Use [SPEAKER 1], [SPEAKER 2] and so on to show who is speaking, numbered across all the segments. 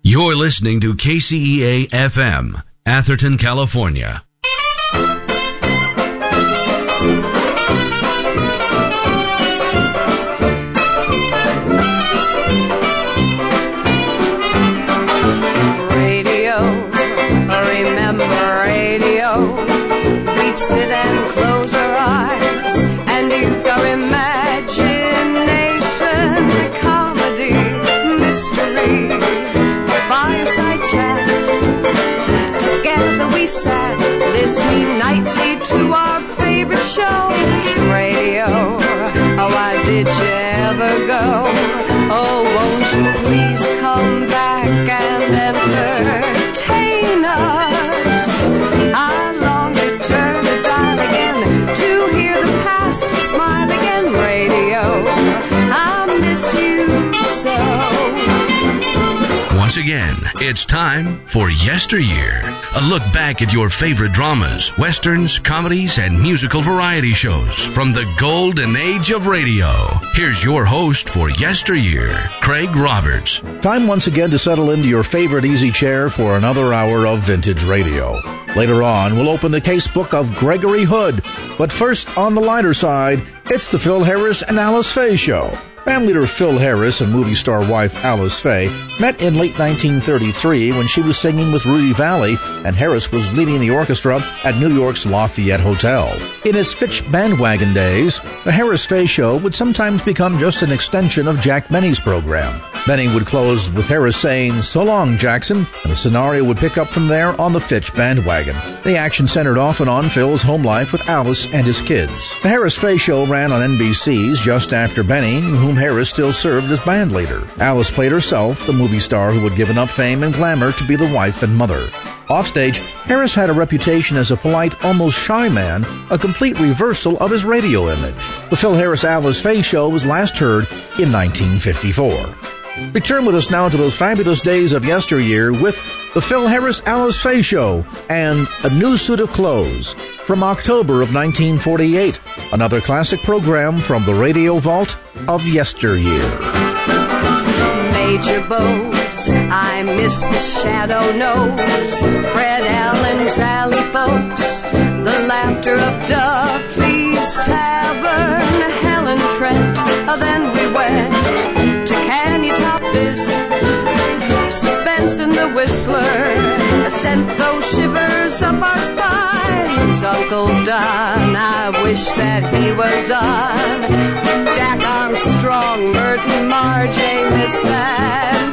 [SPEAKER 1] You're listening to KCEA FM, Atherton, California.
[SPEAKER 2] Radio, remember radio. We'd sit and close our eyes and use our imagination. Comedy, mystery, fireside chat. Together we sat, listening nightly to our favorite shows. Radio, oh, why did you ever go? Oh, won't you please come back and entertain us? I long to turn the dial again to hear the past smile again. Radio, I miss you so.
[SPEAKER 1] Once again, it's time for Yesteryear, a look back at your favorite dramas, westerns, comedies, and musical variety shows from the golden age of radio. Here's your host for Yesteryear, Craig Roberts.
[SPEAKER 3] Time once again to settle into your favorite easy chair for another hour of vintage radio. Later on, we'll open the casebook of Gregory Hood. But first, on the lighter side, it's the Phil Harris and Alice Faye Show. Bandleader Phil Harris and movie star wife Alice Faye met in late 1933 when she was singing with Rudy Valley and Harris was leading the orchestra at New York's Lafayette Hotel. In his Fitch bandwagon days, the Harris Faye Show would sometimes become just an extension of Jack Benny's program. Benny would close with Harris saying, "So long, Jackson," and the scenario would pick up from there on the Fitch bandwagon. The action centered often on Phil's home life with Alice and his kids. The Harris Faye Show ran on NBC's just after Benny, whom Harris still served as band leader. Alice played herself, the movie star who had given up fame and glamour to be the wife and mother. Offstage, Harris had a reputation as a polite, almost shy man, a complete reversal of his radio image. The Phil Harris-Alice Faye Show was last heard in 1954. Return with us now to those fabulous days of yesteryear with the Phil Harris-Alice Faye Show and A New Suit of Clothes from October of 1948, another classic program from the radio vault of yesteryear.
[SPEAKER 2] Major Bose, I miss the shadow nose, Fred Allen's alley folks, the laughter of Duffy's Tavern, Helen Trent, then we went to Can You Top This? Suspense in the Whistler sent those shivers up our spines. Uncle Don, I wish that he was on. Jack Armstrong, Merton, Marge, Amos, and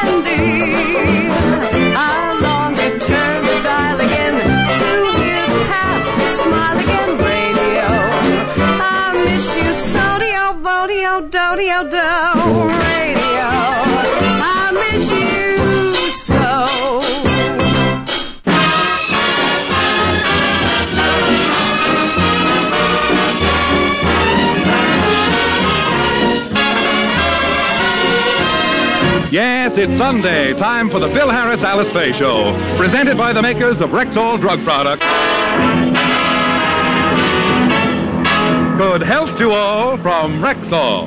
[SPEAKER 2] Andy. I long to turn the dial again to hear the past smile again. Radio, I miss you so. Vodio, dodio, do. Radio, I miss you so.
[SPEAKER 4] Yes, it's Sunday. Time for the Phil Harris-Alice Faye Show. Presented by the makers of Rexall Drug Products. Good health to all from Rexall.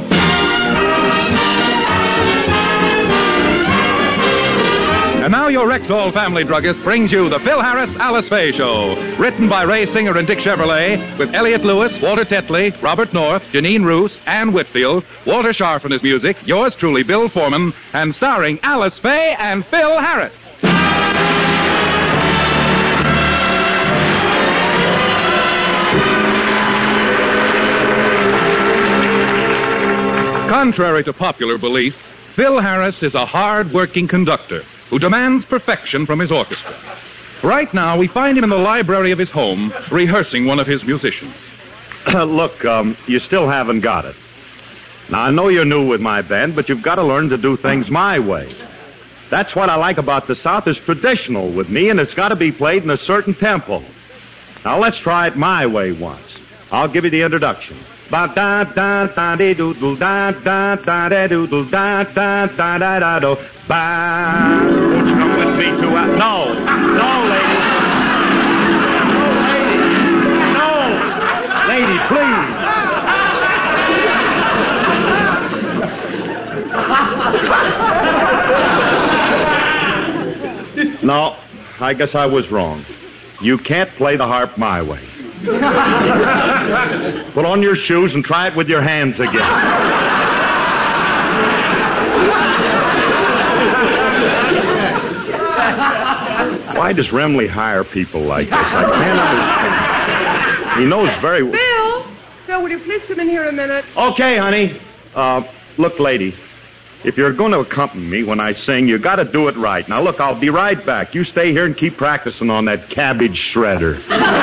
[SPEAKER 4] And now your Rexall family druggist brings you the Phil Harris-Alice Faye Show. Written by Ray Singer and Dick Chevrolet, with Elliot Lewis, Walter Tetley, Robert North, Janine Roos, Ann Whitfield, Walter Scharf and his music, yours truly, Bill Foreman, and starring Alice Faye and Phil Harris. Contrary to popular belief, Phil Harris is a hard-working conductor who demands perfection from his orchestra. Right now, we find him in the library of his home, rehearsing one of his musicians.
[SPEAKER 5] Look, you still haven't got it. Now, I know you're new with my band, but you've got to learn to do things my way. That's what I like about the South. It's traditional with me, and it's got to be played in a certain tempo. Now, let's try it my way once. I'll give you the introduction. Ba-da-da-da-dee-doodle-da-da-da-da-da-doodle-da-da-da-da-do. Ba. Won't you come with me to No, lady. No, lady, please. No, I guess I was wrong. You can't play the harp my way. Put on your shoes and try it with your hands again. Why does Remley hire people like this? I can't understand. He knows very well.
[SPEAKER 6] Phil, will you please come in here a minute?
[SPEAKER 5] Okay, honey. Look, lady, if you're going to accompany me when I sing, you got to do it right. Now, look, I'll be right back. You stay here and keep practicing on that cabbage shredder.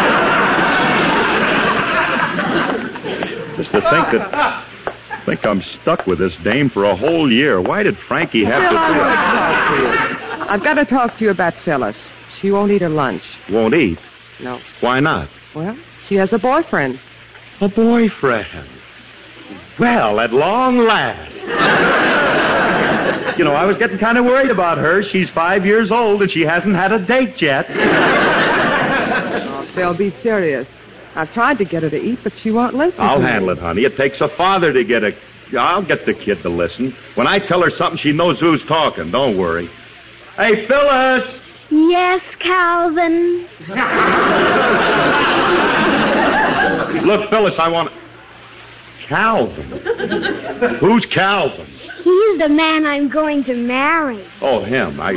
[SPEAKER 5] Just to think I'm stuck with this dame for a whole year. Why did Frankie have
[SPEAKER 6] Phil,
[SPEAKER 5] to
[SPEAKER 6] I
[SPEAKER 5] do
[SPEAKER 6] want
[SPEAKER 5] it?
[SPEAKER 6] to talk to you. I've got to talk to you about Phyllis. She won't eat her lunch.
[SPEAKER 5] Won't eat?
[SPEAKER 6] No.
[SPEAKER 5] Why not?
[SPEAKER 6] Well, she has a boyfriend.
[SPEAKER 5] A boyfriend. Well, at long last. You know, I was getting kind of worried about her. She's 5 years old and she hasn't had a date yet.
[SPEAKER 6] Oh, Phil, be serious. I've tried to get her to eat, but she won't listen.
[SPEAKER 5] I'll
[SPEAKER 6] to
[SPEAKER 5] handle
[SPEAKER 6] me.
[SPEAKER 5] it, honey. It takes a father to get a... I'll get the kid to listen. When I tell her something, she knows who's talking. Don't worry. Hey, Phyllis!
[SPEAKER 7] Yes, Calvin.
[SPEAKER 5] Look, Phyllis, I want... Calvin? Who's Calvin?
[SPEAKER 7] He's the man I'm going to marry.
[SPEAKER 5] Oh, him. What?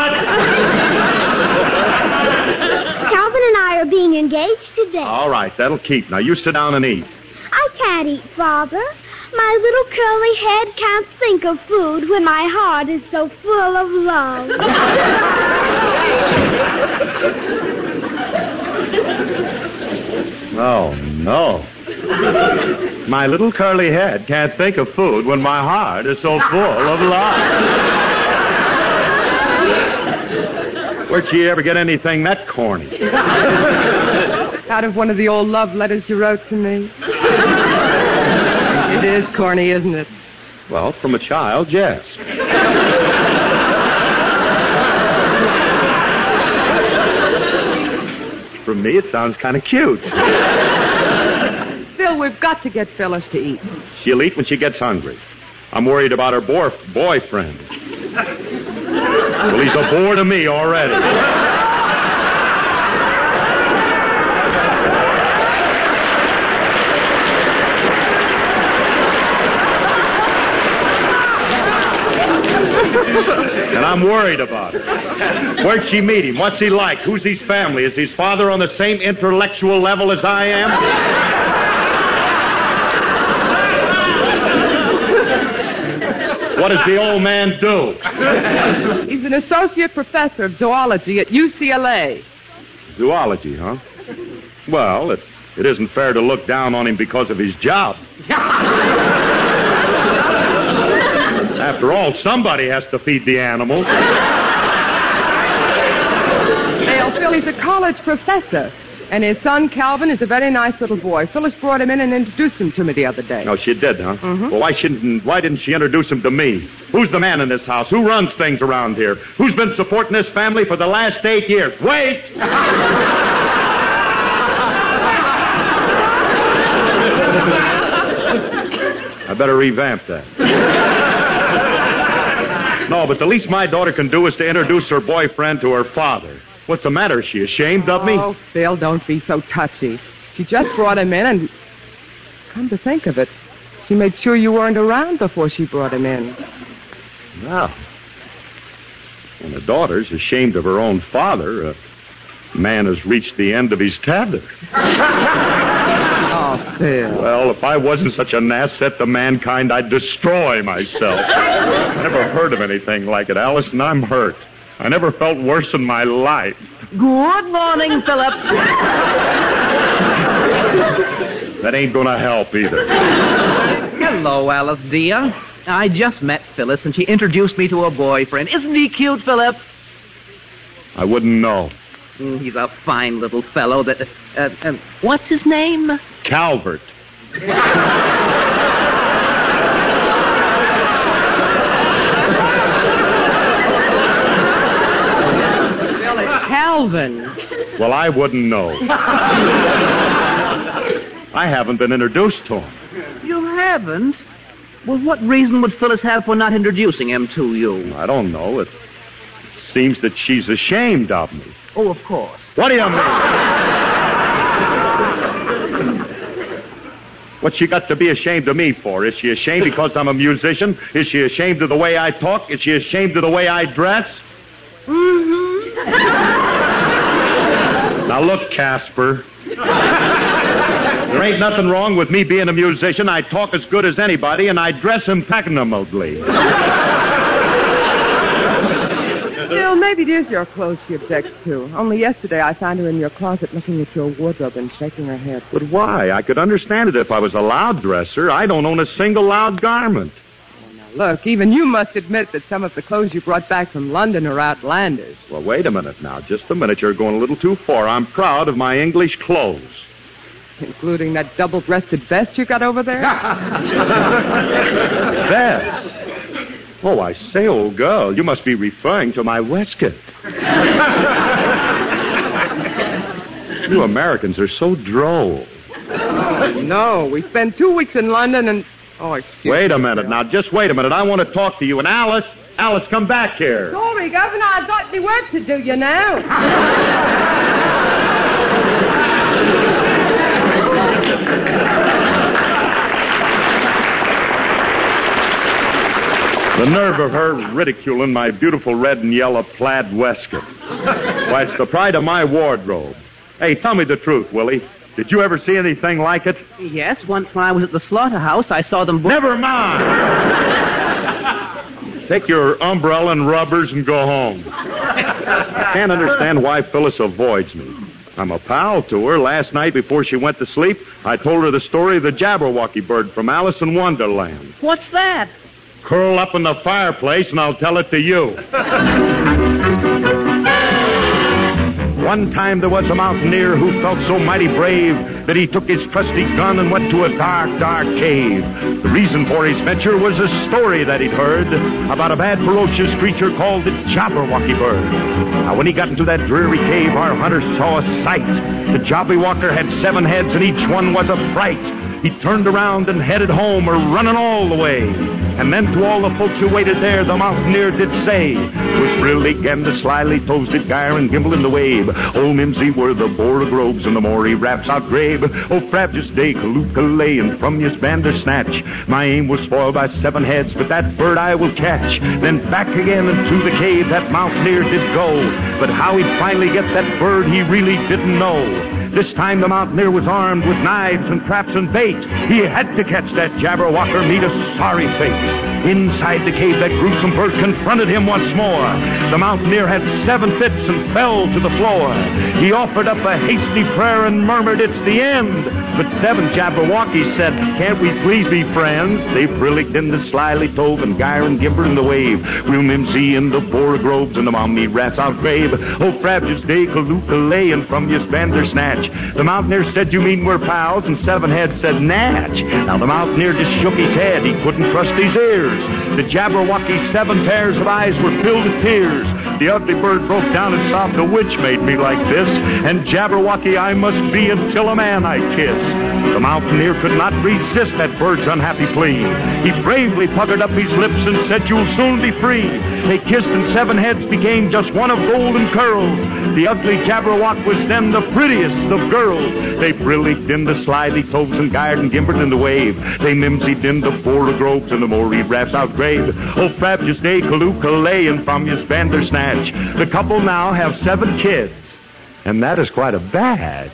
[SPEAKER 7] Calvin and I are being engaged today.
[SPEAKER 5] All right, that'll keep. Now, you sit down and eat.
[SPEAKER 7] I can't eat, Father. My little curly head can't think of food when my heart is so full of love.
[SPEAKER 5] Oh, no. My little curly head can't think of food when my heart is so full of love. Where'd she ever get anything that corny?
[SPEAKER 6] Out of one of the old love letters you wrote to me. It is corny, isn't it?
[SPEAKER 5] Well, from a child, yes. From me, it sounds kind of cute.
[SPEAKER 6] Phil, we've got to get Phyllis to eat.
[SPEAKER 5] She'll eat when she gets hungry. I'm worried about her boyfriend. Well, he's a bore to me already. And I'm worried about it. Where'd she meet him? What's he like? Who's his family? Is his father on the same intellectual level as I am? What does the old man do?
[SPEAKER 6] He's an associate professor of zoology at UCLA.
[SPEAKER 5] Zoology, huh? Well, it isn't fair to look down on him because of his job. After all, somebody has to feed the animals.
[SPEAKER 6] Well, Phil, he's a college professor. And his son, Calvin, is a very nice little boy. Phyllis brought him in and introduced him to me the other day.
[SPEAKER 5] Oh, she did, huh?
[SPEAKER 6] Mm-hmm.
[SPEAKER 5] Well, why didn't she introduce him to me? Who's the man in this house? Who runs things around here? Who's been supporting this family for the last 8 years? Wait! I better revamp that. No, but the least my daughter can do is to introduce her boyfriend to her father. What's the matter? Is she ashamed of me?
[SPEAKER 6] Oh, Phil, don't be so touchy. She just brought him in and... Come to think of it, she made sure you weren't around before she brought him in.
[SPEAKER 5] Well, when a daughter's ashamed of her own father, a man has reached the end of his tether.
[SPEAKER 6] Oh, Phil.
[SPEAKER 5] Well, if I wasn't such an asset to mankind, I'd destroy myself. I never heard of anything like it, Alice, and I'm hurt. I never felt worse in my life.
[SPEAKER 8] Good morning, Philip.
[SPEAKER 5] That ain't gonna help either.
[SPEAKER 8] Hello, Alice, dear. I just met Phyllis, and she introduced me to her boyfriend. Isn't he cute, Philip?
[SPEAKER 5] I wouldn't know.
[SPEAKER 8] He's a fine little fellow that... what's his name?
[SPEAKER 5] Calvert.
[SPEAKER 6] Calvin.
[SPEAKER 5] Well, I wouldn't know. I haven't been introduced to him.
[SPEAKER 8] You haven't? Well, what reason would Phyllis have for not introducing him to you?
[SPEAKER 5] I don't know. It seems that she's ashamed of me.
[SPEAKER 8] Oh, of course.
[SPEAKER 5] What do you mean? What's she got to be ashamed of me for? Is she ashamed because I'm a musician? Is she ashamed of the way I talk? Is she ashamed of the way I dress? Now look, Casper. There ain't nothing wrong with me being a musician. I talk as good as anybody, and I dress impeccably.
[SPEAKER 6] Still, maybe it is your clothes she objects to. Only yesterday I found her in your closet looking at your wardrobe and shaking her head.
[SPEAKER 5] But why? I could understand it if I was a loud dresser. I don't own a single loud garment.
[SPEAKER 6] Look, even you must admit that some of the clothes you brought back from London are outlandish.
[SPEAKER 5] Well, wait a minute now. Just a minute. You're going a little too far. I'm proud of my English clothes.
[SPEAKER 6] Including that double-breasted vest you got over there?
[SPEAKER 5] Vest? Oh, I say, old girl, you must be referring to my waistcoat. You Americans are so droll.
[SPEAKER 6] No, we spent 2 weeks in London and... Oh, excuse me.
[SPEAKER 5] Wait a minute now. Just wait a minute. I want to talk to you. And Alice, come back here.
[SPEAKER 6] Sorry, Governor, I've got the work to do, you know.
[SPEAKER 5] The nerve of her ridiculing my beautiful red and yellow plaid waistcoat. Why, it's the pride of my wardrobe. Hey, tell me the truth, Willie. Did you ever see anything like it?
[SPEAKER 8] Yes, once when I was at the slaughterhouse, I saw them...
[SPEAKER 5] Never mind! Take your umbrella and rubbers and go home. I can't understand why Phyllis avoids me. I'm a pal to her. Last night before she went to sleep, I told her the story of the Jabberwocky bird from Alice in Wonderland.
[SPEAKER 8] What's that?
[SPEAKER 5] Curl up in the fireplace and I'll tell it to you. One time there was a mountaineer who felt so mighty brave that he took his trusty gun and went to a dark, dark cave. The reason for his venture was a story that he'd heard about a bad, ferocious creature called the Jabberwocky bird. Now, when he got into that dreary cave, our hunter saw a sight. The Jabberwocker had 7 heads, and each one was a fright. He turned around and headed home, running all the way. And then to all the folks who waited there, the mountaineer did say, "'Twas Brillig and the slyly toasted gyre and gimble in the wave. Old Mimsy were the Borogroves and the Maury raps out grave. Oh, Frabjous Day, Kalookalay, and from Yus Bandersnatch. My aim was spoiled by 7 heads, but that bird I will catch." Then back again into the cave that mountaineer did go. But how he'd finally get that bird he really didn't know. This time the mountaineer was armed with knives and traps and bait. He had to catch that Jabberwocker, meet a sorry fate. Inside the cave, that gruesome bird confronted him once more. The mountaineer had 7 fits and fell to the floor. He offered up a hasty prayer and murmured, "It's the end." But 7 Jabberwockies said, "Can't we please be friends?" They brillicked in the slyly tove and gyre and gimber in the wave. We'll Mimsy in the Borogroves and the Mommy rats out grave. Oh, Frabjous Day, Kalookalay, and from Yus Bandersnatch. The mountaineer said, "You mean we're pals?" And 7 heads said, "Natch." Now the mountaineer just shook his head. He couldn't trust his ears. The Jabberwocky's 7 pairs of eyes were filled with tears. The ugly bird broke down and sobbed, "A witch made me like this, and Jabberwocky I must be until a man I kiss." The mountaineer could not resist that bird's unhappy plea. He bravely puckered up his lips and said, "You'll soon be free." They kissed and 7 heads became just one of golden curls. The ugly Jabberwock was then the prettiest of girls. They brillicked in the slyly toves and gyred and gimbered in the wave. They mimsied in the Borogroves and the Maury raps out grave. Oh, Frabjous Day, Kalookalay, and from Yus Bandersnatch. The couple now have 7 kids, and that is quite a badge.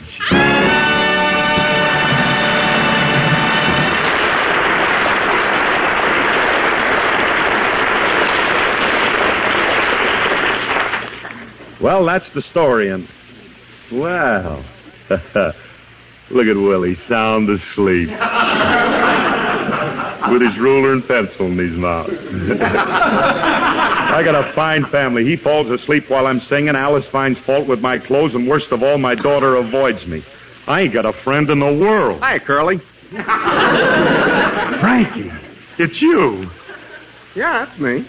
[SPEAKER 5] Well, that's the story, and, well, look at Willie, sound asleep. With his ruler and pencil in his mouth. I got a fine family. He falls asleep while I'm singing. Alice finds fault with my clothes, and worst of all, my daughter avoids me. I ain't got a friend in the world.
[SPEAKER 9] Hi, Curly.
[SPEAKER 5] Frankie, it's you.
[SPEAKER 9] Yeah, that's me.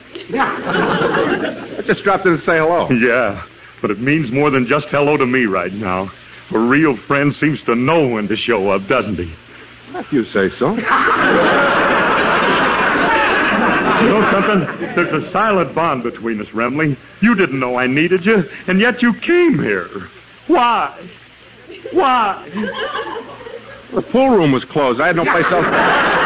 [SPEAKER 9] I just dropped in to say hello.
[SPEAKER 5] Yeah, but it means more than just hello to me right now. A real friend seems to know when to show up, doesn't he?
[SPEAKER 9] If you say so.
[SPEAKER 5] You know something? There's a silent bond between us, Remley. You didn't know I needed you, and yet you came here. Why? Why?
[SPEAKER 9] The pool room was closed. I had no place else to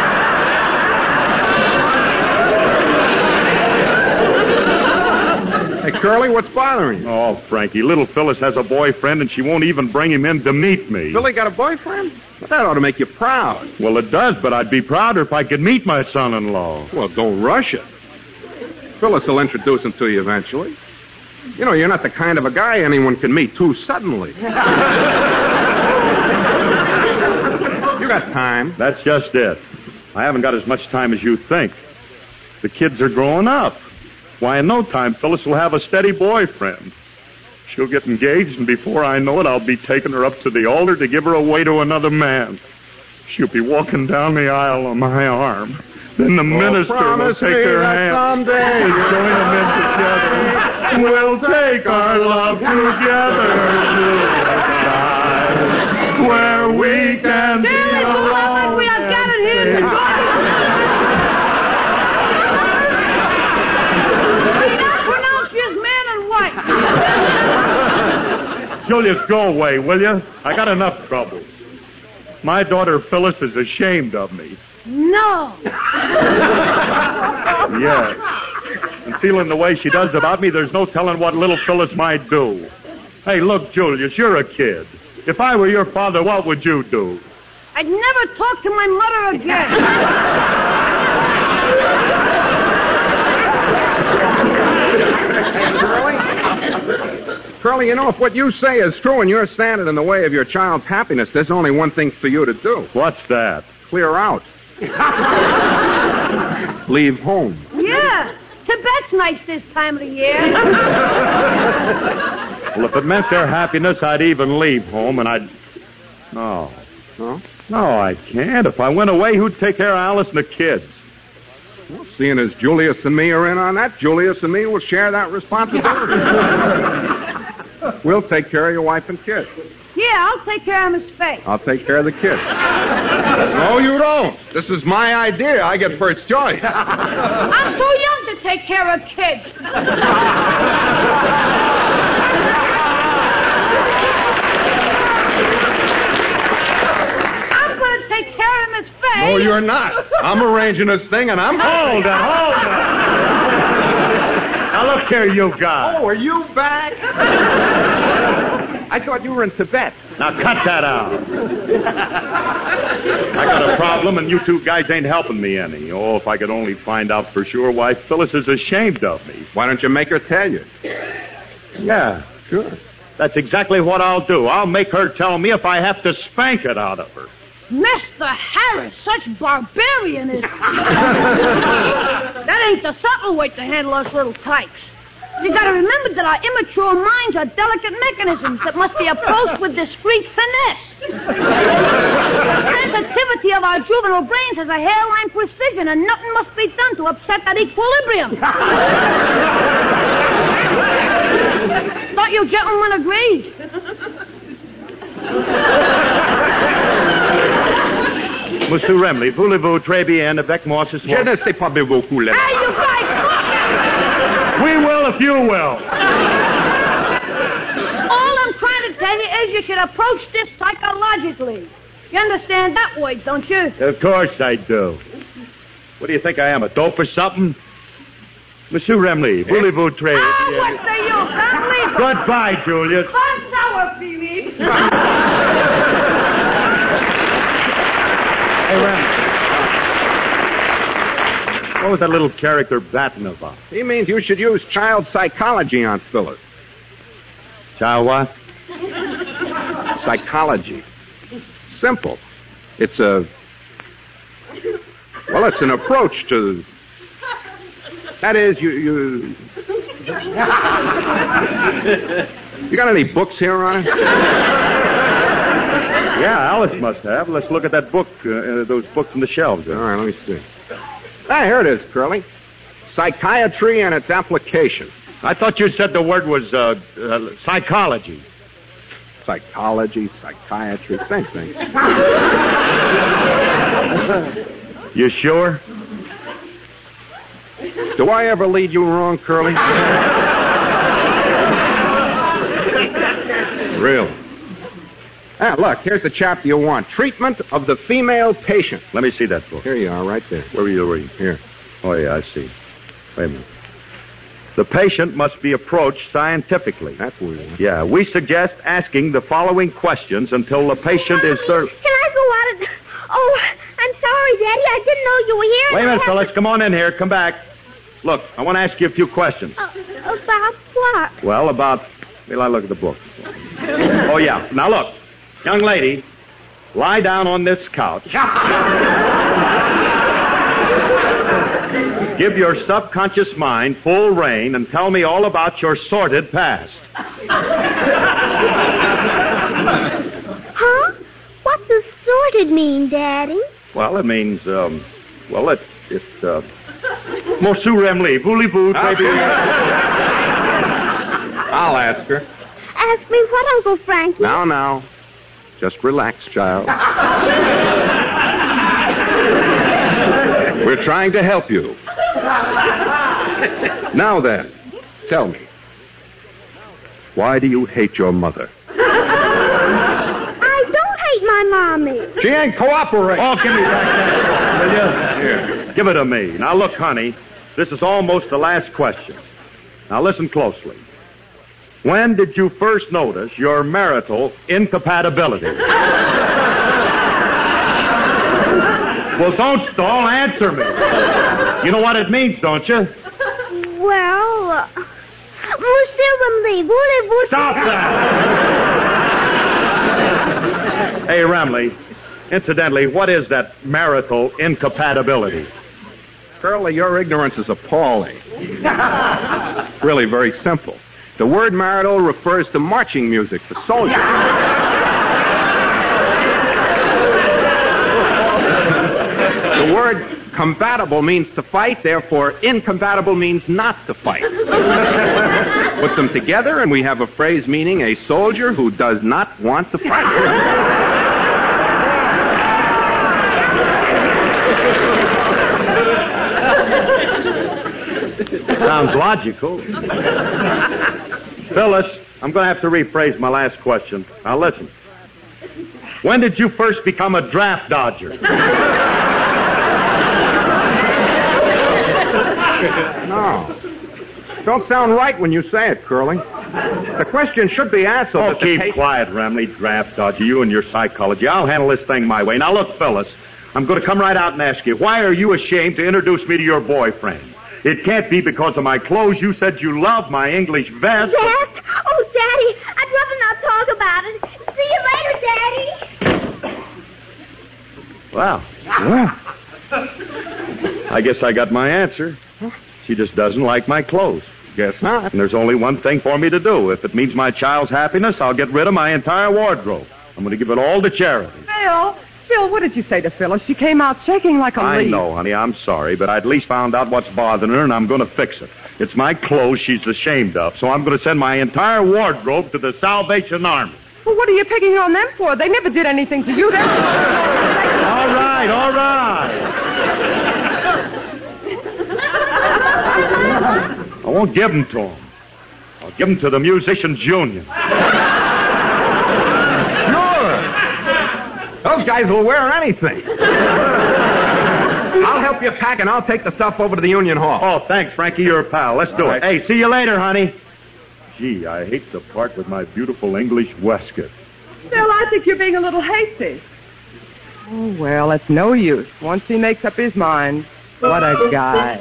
[SPEAKER 9] go. Hey, Curly, what's bothering you?
[SPEAKER 5] Oh, Frankie, little Phyllis has a boyfriend, and she won't even bring him in to meet me.
[SPEAKER 9] Billy got a boyfriend? Well, that ought to make you proud.
[SPEAKER 5] Well, it does, but I'd be prouder if I could meet my son-in-law.
[SPEAKER 9] Well, don't rush it. Phyllis will introduce him to you eventually. You know, you're not the kind of a guy anyone can meet too suddenly. You got time.
[SPEAKER 5] That's just it. I haven't got as much time as you think. The kids are growing up. Why, in no time, Phyllis will have a steady boyfriend. She'll get engaged, and before I know it, I'll be taking her up to the altar to give her away to another man. She'll be walking down the aisle on my arm. Then the minister will take her hand.
[SPEAKER 9] Someday
[SPEAKER 5] Join them in together. We'll take our love together to the sky, where we can be alone.
[SPEAKER 7] We are gathered here to pronounce you as man and wife.
[SPEAKER 5] Julius, go away, will you? I got enough trouble. My daughter Phyllis is ashamed of me.
[SPEAKER 7] No.
[SPEAKER 5] Yes. And feeling the way she does about me, there's no telling what little Phyllis might do. Hey, look, Julius, you're a kid. If I were your father, what would you do?
[SPEAKER 7] I'd never talk to my mother again.
[SPEAKER 9] Curly, you know, if what you say is true and you're standing in the way of your child's happiness, there's only one thing for you to do.
[SPEAKER 5] What's that?
[SPEAKER 9] Clear out. Leave home.
[SPEAKER 7] Yeah. Tibet's nice this time of the year.
[SPEAKER 5] Well, if it meant their happiness, I'd even leave home, and I'd... No.
[SPEAKER 9] No?
[SPEAKER 5] No, I can't. If I went away, who'd take care of Alice and the kids?
[SPEAKER 9] Well, seeing as Julius and me are in on that, Julius and me will share that responsibility. We'll take care of your wife and kids.
[SPEAKER 7] Yeah, I'll take care of Miss Faye.
[SPEAKER 9] I'll take care of the kids. No, you don't. This is my idea. I get first choice.
[SPEAKER 7] I'm too young to take care of kids. I'm going to take care of Miss Faye.
[SPEAKER 9] No, you're not. I'm arranging this thing, and I'm...
[SPEAKER 5] Hold it. Now, look here, you guys.
[SPEAKER 9] Oh, are you back? I thought you were in Tibet.
[SPEAKER 5] Now, cut that out. I got a problem, and you two guys ain't helping me any. Oh, if I could only find out for sure why Phyllis is ashamed of me.
[SPEAKER 9] Why don't you make her tell you?
[SPEAKER 5] Yeah, sure. That's exactly what I'll do. I'll make her tell me if I have to spank it out of her.
[SPEAKER 7] Mr. Harris, such barbarianism. That ain't the subtle way to handle us little tykes. You gotta remember that our immature minds are delicate mechanisms that must be approached with discreet finesse. The sensitivity of our juvenile brains has a hairline precision, and nothing must be done to upset that equilibrium. Thought you gentlemen agreed.
[SPEAKER 5] Monsieur Remley, voulez-vous très bien avec moi ce soir?
[SPEAKER 9] Je ne sais pas beaucoup,
[SPEAKER 7] Hey, you guys, look!
[SPEAKER 5] We will if you will.
[SPEAKER 7] All I'm trying to tell you is you should approach this psychologically. You understand that word, don't you?
[SPEAKER 5] Of course I do. What do you think I am, a dope or something? Monsieur Remley, voulez-vous très bien?
[SPEAKER 7] Ah, what's the use? I'm leaving.
[SPEAKER 5] Goodbye, Julius.
[SPEAKER 7] Fun sour, Philippe.
[SPEAKER 5] Hey, Remley. What was that little character batting about?
[SPEAKER 9] He means you should use child psychology on Phyllis.
[SPEAKER 5] Child what?
[SPEAKER 9] Psychology. Simple. It's an approach to... That is, you got any books here on it?
[SPEAKER 5] Yeah, Alice must have. Let's look at that book, those books on the shelves.
[SPEAKER 9] All right, let me see. Ah, here it is, Curly. Psychiatry and its application.
[SPEAKER 5] I thought you said the word was psychology.
[SPEAKER 9] Psychology, psychiatry, same thing.
[SPEAKER 5] You sure?
[SPEAKER 9] Do I ever lead you wrong, Curly? Really? Ah, look, here's the chapter you want. Treatment of the female patient.
[SPEAKER 5] Let me see that book.
[SPEAKER 9] Here you are, right there.
[SPEAKER 5] Where were you reading?
[SPEAKER 9] Here.
[SPEAKER 5] Oh, yeah, I see. Wait a minute. The patient must be approached scientifically.
[SPEAKER 9] That's what we want.
[SPEAKER 5] Yeah, we suggest asking the following questions until the patient is
[SPEAKER 7] Can I go out and... Oh, I'm sorry, Daddy. I didn't know you were here.
[SPEAKER 5] Wait a minute, Phyllis. Come on in here. Come back. Look, I want to ask you a few questions.
[SPEAKER 7] About what?
[SPEAKER 5] Well, about... Well, I look at the book. Oh, yeah. Now, look. Young lady, lie down on this couch. Give your subconscious mind full rein and tell me all about your sordid past.
[SPEAKER 7] Huh? What does sorted mean, Daddy?
[SPEAKER 5] Well, it means, Mosu Remli, voulez-vous,
[SPEAKER 9] I'll ask her.
[SPEAKER 7] Ask me what, Uncle Frankie?
[SPEAKER 9] Now. Just relax, child. We're trying to help you. Now then, tell me. Why do you hate your mother?
[SPEAKER 7] I don't hate my mommy.
[SPEAKER 9] She ain't cooperating.
[SPEAKER 5] Oh, give me back that. Here. Give it to me. Now, look, honey, this is almost the last question. Now, listen closely. When did you first notice your marital incompatibility? Well, don't stall. Answer me. You know what it means, don't you?
[SPEAKER 7] Well, voulez-vous...
[SPEAKER 5] Stop that! Hey, Remley, incidentally, what is that marital incompatibility?
[SPEAKER 9] Curly, your ignorance is appalling. Really very simple. The word marital refers to marching music for soldiers. The word compatible means to fight, therefore incompatible means not to fight. Put them together and we have a phrase meaning a soldier who does not want to fight.
[SPEAKER 5] Sounds logical. Phyllis, I'm going to have to rephrase my last question. Now listen. When did you first become a draft dodger?
[SPEAKER 9] No. Don't sound right when you say it, Curly. The question should be asked so that the
[SPEAKER 5] keep quiet, Remley, draft dodger. You and your psychology. I'll handle this thing my way. Now look, Phyllis, I'm going to come right out and ask you, why are you ashamed to introduce me to your boyfriend? It can't be because of my clothes. You said you love my English vest.
[SPEAKER 7] Vest? Oh, Daddy, I'd rather not talk about it. See you later, Daddy.
[SPEAKER 5] Well, I guess I got my answer. She just doesn't like my clothes.
[SPEAKER 9] Guess not.
[SPEAKER 5] And there's only one thing for me to do. If it means my child's happiness, I'll get rid of my entire wardrobe. I'm going to give it all to charity.
[SPEAKER 6] Phil, what did you say to Phyllis? She came out shaking like a leaf.
[SPEAKER 5] I know, honey. I'm sorry, but I at least found out what's bothering her, and I'm going to fix it. It's my clothes she's ashamed of, so I'm going to send my entire wardrobe to the Salvation Army.
[SPEAKER 6] Well, what are you picking on them for? They never did anything to you.
[SPEAKER 5] All right. I won't give them to them. I'll give them to the Musicians Union.
[SPEAKER 9] Those guys will wear anything. I'll help you pack, and I'll take the stuff over to the Union Hall.
[SPEAKER 5] Oh, thanks, Frankie. You're a pal. Let's do it. Hey, see you later, honey. Gee, I hate to part with my beautiful English waistcoat.
[SPEAKER 6] Phil, I think you're being a little hasty. Oh, well, it's no use. Once he makes up his mind, what a guy.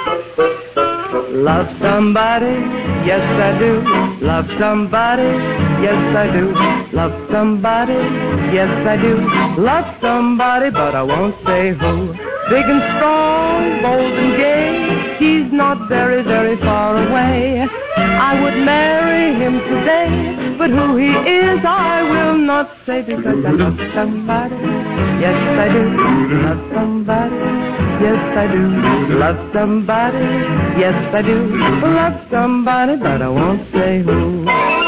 [SPEAKER 6] Love somebody, yes I do. Love somebody, yes I do. Love somebody, yes I do. Love somebody, but I won't say who. Big and strong, bold and gay, he's not very, very far away. I would marry him today, but who he is I will not say, because I love somebody, yes I do. Love somebody, yes I do. Love somebody, yes I do. Love somebody, but I won't say who.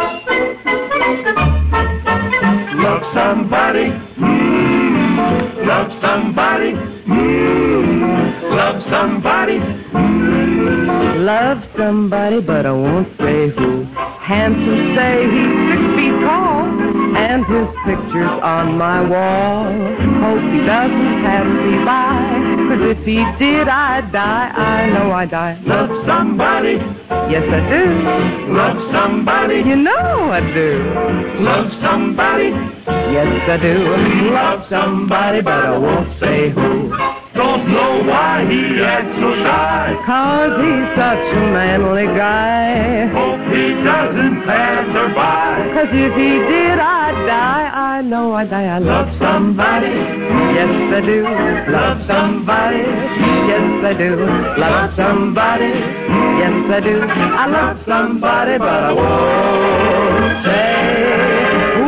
[SPEAKER 10] Love somebody, love somebody, love somebody.
[SPEAKER 6] Love somebody, but I won't say who. Handsome say he's 6 feet tall, and his picture's on my wall. Hope he doesn't pass me by, 'cause if he did, I'd die. I know I'd die.
[SPEAKER 10] Love somebody.
[SPEAKER 6] Yes, I do.
[SPEAKER 10] Love somebody.
[SPEAKER 6] You know I do.
[SPEAKER 10] Love somebody.
[SPEAKER 6] Yes, I do. Love somebody, but I won't say who.
[SPEAKER 10] Don't know why he acts so shy.
[SPEAKER 6] 'Cause he's such a manly guy.
[SPEAKER 10] Hope he doesn't pass her by.
[SPEAKER 6] 'Cause if he did, I'd die. I know I'd die. I love
[SPEAKER 10] somebody.
[SPEAKER 6] Yes, I do.
[SPEAKER 10] Love somebody.
[SPEAKER 6] Yes, I do. Love somebody. Yes, I do. I love somebody, but I won't say who.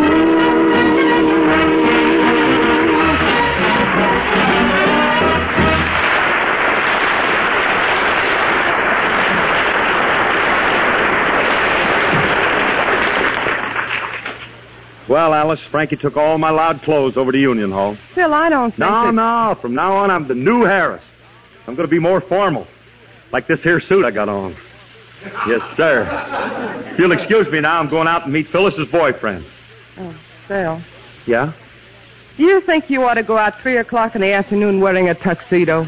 [SPEAKER 5] Well, Alice, Frankie took all my loud clothes over to Union Hall.
[SPEAKER 6] Phil, I don't think
[SPEAKER 5] No. From now on, I'm the new Harris. I'm going to be more formal. Like this here suit I got on. Yes, sir. If you'll excuse me now, I'm going out and meet Phyllis's boyfriend.
[SPEAKER 6] Oh, Phil.
[SPEAKER 5] Yeah?
[SPEAKER 6] Do you think you ought to go out 3 o'clock in the afternoon wearing a tuxedo?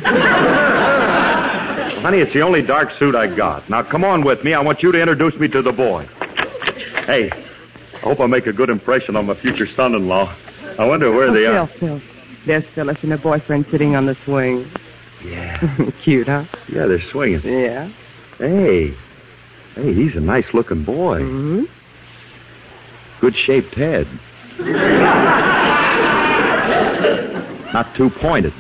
[SPEAKER 5] Honey, it's the only dark suit I got. Now, come on with me. I want you to introduce me to the boy. Hey, I hope I make a good impression on my future son-in-law. I wonder where they are.
[SPEAKER 6] Phil. There's Phyllis and her boyfriend sitting on the swing.
[SPEAKER 5] Yeah.
[SPEAKER 6] Cute, huh?
[SPEAKER 5] Yeah, they're swinging.
[SPEAKER 6] Yeah.
[SPEAKER 5] Hey, he's a nice-looking boy.
[SPEAKER 6] Mm-hmm.
[SPEAKER 5] Good-shaped head. Not too pointed.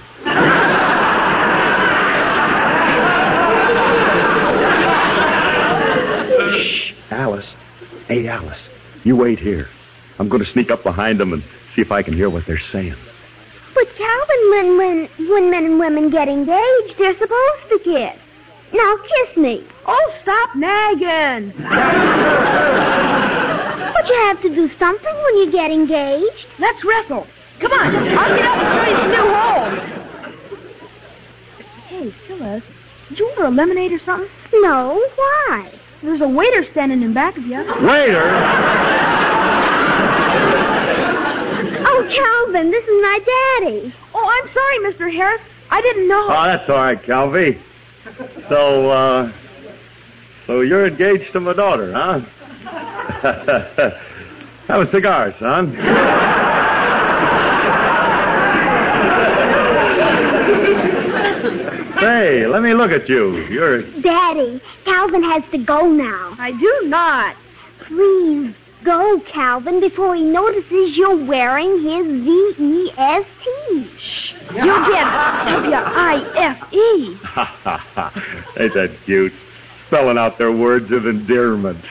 [SPEAKER 5] Shh, Alice. Hey, Alice, you wait here. I'm going to sneak up behind them and see if I can hear what they're saying.
[SPEAKER 11] But Calvin, when men and women get engaged, they're supposed to kiss. Now kiss me.
[SPEAKER 7] Oh, stop nagging.
[SPEAKER 11] But you have to do something when you get engaged.
[SPEAKER 7] Let's wrestle. Come on, I'll get up and show you some new holes. Hey, Phyllis, did you order a lemonade or something?
[SPEAKER 11] No, why?
[SPEAKER 7] There's a waiter standing in back of you.
[SPEAKER 5] Waiter?
[SPEAKER 11] Oh, Calvin, this is my daddy.
[SPEAKER 7] Oh, I'm sorry, Mr. Harris. I didn't know.
[SPEAKER 5] Oh, that's all right, Calvi. So you're engaged to my daughter, huh? Have a cigar, son. Hey, let me look at you. You're...
[SPEAKER 11] Daddy, Calvin has to go now.
[SPEAKER 7] I do not.
[SPEAKER 11] Please go, Calvin, before he notices you're wearing his V-E-S-T.
[SPEAKER 7] Shh. You'll get W-I-S-E.
[SPEAKER 5] Ain't that cute? Spelling out their words of endearment.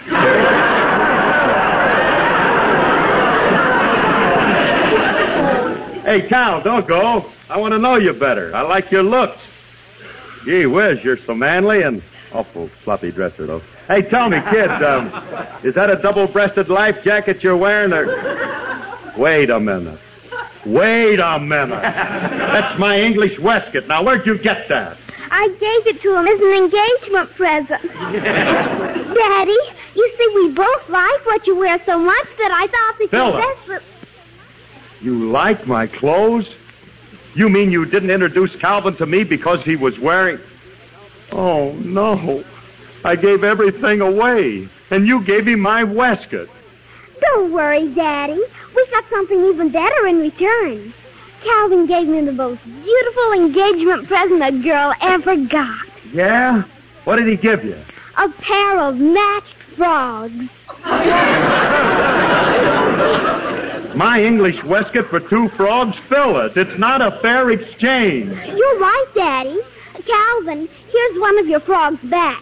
[SPEAKER 5] Hey, Cal, don't go. I want to know you better. I like your looks. Gee whiz, you're so manly and awful sloppy dresser, though. Hey, tell me, kid, is that a double-breasted life jacket you're wearing, or... Wait a minute. That's my English waistcoat. Now, where'd you get that?
[SPEAKER 11] I gave it to him as an engagement present. Daddy, you see, we both like what you wear so much that I thought that
[SPEAKER 5] Phyllis.
[SPEAKER 11] you best...
[SPEAKER 5] You like my clothes? You mean you didn't introduce Calvin to me because he was wearing... Oh, no. I gave everything away, and you gave him my waistcoat.
[SPEAKER 11] Don't worry, Daddy. We got something even better in return. Calvin gave me the most beautiful engagement present a girl ever got.
[SPEAKER 5] Yeah? What did he give you?
[SPEAKER 11] A pair of matched frogs.
[SPEAKER 5] My English waistcoat for 2 frogs? Phyllis, it's not a fair exchange.
[SPEAKER 11] You're right, Daddy. Calvin, here's one of your frogs back.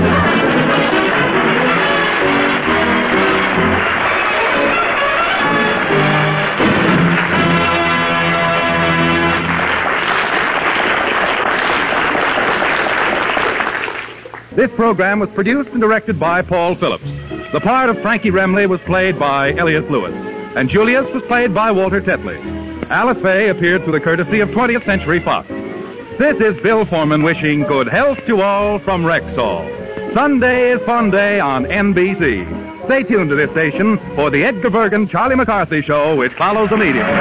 [SPEAKER 4] This program was produced and directed by Paul Phillips. The part of Frankie Remley was played by Elliot Lewis, and Julius was played by Walter Tetley. Alice Faye appeared through the courtesy of 20th Century Fox. this is Bill Foreman wishing good health to all from Rexall. Sunday is Fun Day on NBC. Stay tuned to this station for the Edgar Bergen, Charlie McCarthy Show, which follows immediately.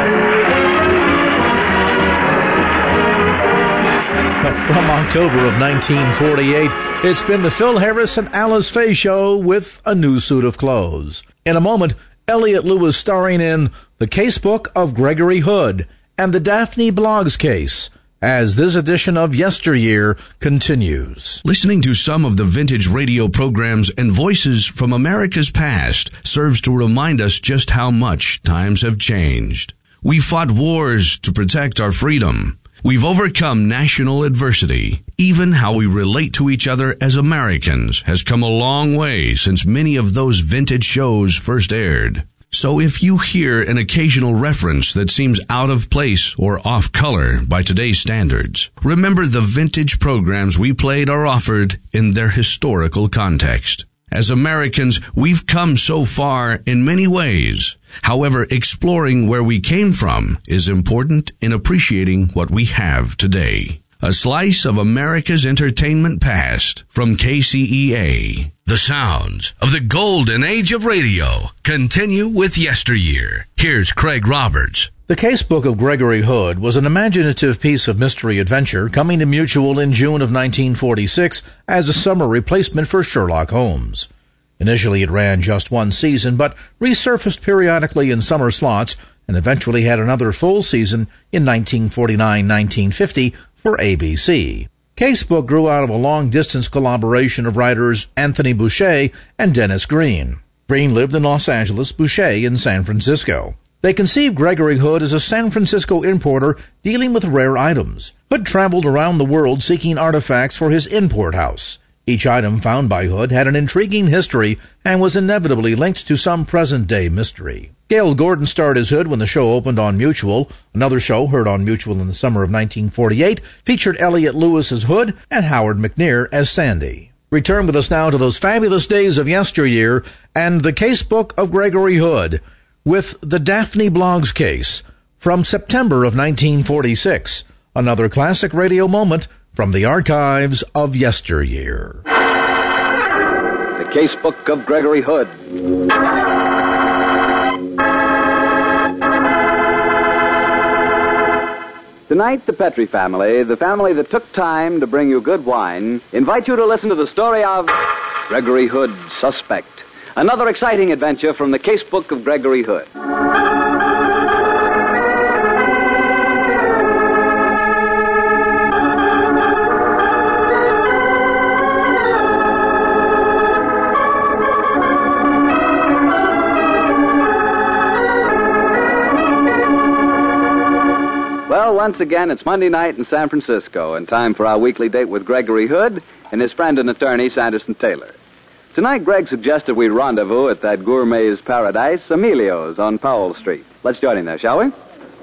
[SPEAKER 3] From October of 1948, it's been the Phil Harris and Alice Faye Show with a new suit of clothes. In a moment, Elliot Lewis starring in The Casebook of Gregory Hood and the Daphne Bloggs case, as this edition of Yesteryear continues.
[SPEAKER 1] Listening to some of the vintage radio programs and voices from America's past serves to remind us just how much times have changed. We fought wars to protect our freedom. We've overcome national adversity. Even how we relate to each other as Americans has come a long way since many of those vintage shows first aired. So if you hear an occasional reference that seems out of place or off color by today's standards, remember the vintage programs we played are offered in their historical context. As Americans, we've come so far in many ways. However, exploring where we came from is important in appreciating what we have today. A slice of America's entertainment past from KCEA. The sounds of the golden age of radio continue with Yesteryear. Here's Craig Roberts.
[SPEAKER 3] The Casebook of Gregory Hood was an imaginative piece of mystery adventure coming to Mutual in June of 1946 as a summer replacement for Sherlock Holmes. Initially it ran just one season, but resurfaced periodically in summer slots and eventually had another full season in 1949-1950 for ABC. Casebook grew out of a long-distance collaboration of writers Anthony Boucher and Dennis Green. Green lived in Los Angeles, Boucher in San Francisco. They conceived Gregory Hood as a San Francisco importer dealing with rare items. Hood traveled around the world seeking artifacts for his import house. Each item found by Hood had an intriguing history and was inevitably linked to some present-day mystery. Gail Gordon starred as Hood when the show opened on Mutual. Another show, heard on Mutual in the summer of 1948, featured Elliot Lewis as Hood and Howard McNear as Sandy. Return with us now to those fabulous days of yesteryear and the Casebook of Gregory Hood, with the Daphne Bloggs case from September of 1946, another classic radio moment from the archives of yesteryear.
[SPEAKER 12] The Casebook of Gregory Hood. Tonight, the Petrie family, the family that took time to bring you good wine, invite you to listen to the story of Gregory Hood, Suspect. Another exciting adventure from the Casebook of Gregory Hood. Well, once again, it's Monday night in San Francisco, and time for our weekly date with Gregory Hood and his friend and attorney, Sanderson Taylor. Tonight, Greg suggested we rendezvous at that gourmet's paradise, Emilio's on Powell Street. Let's join him there, shall we?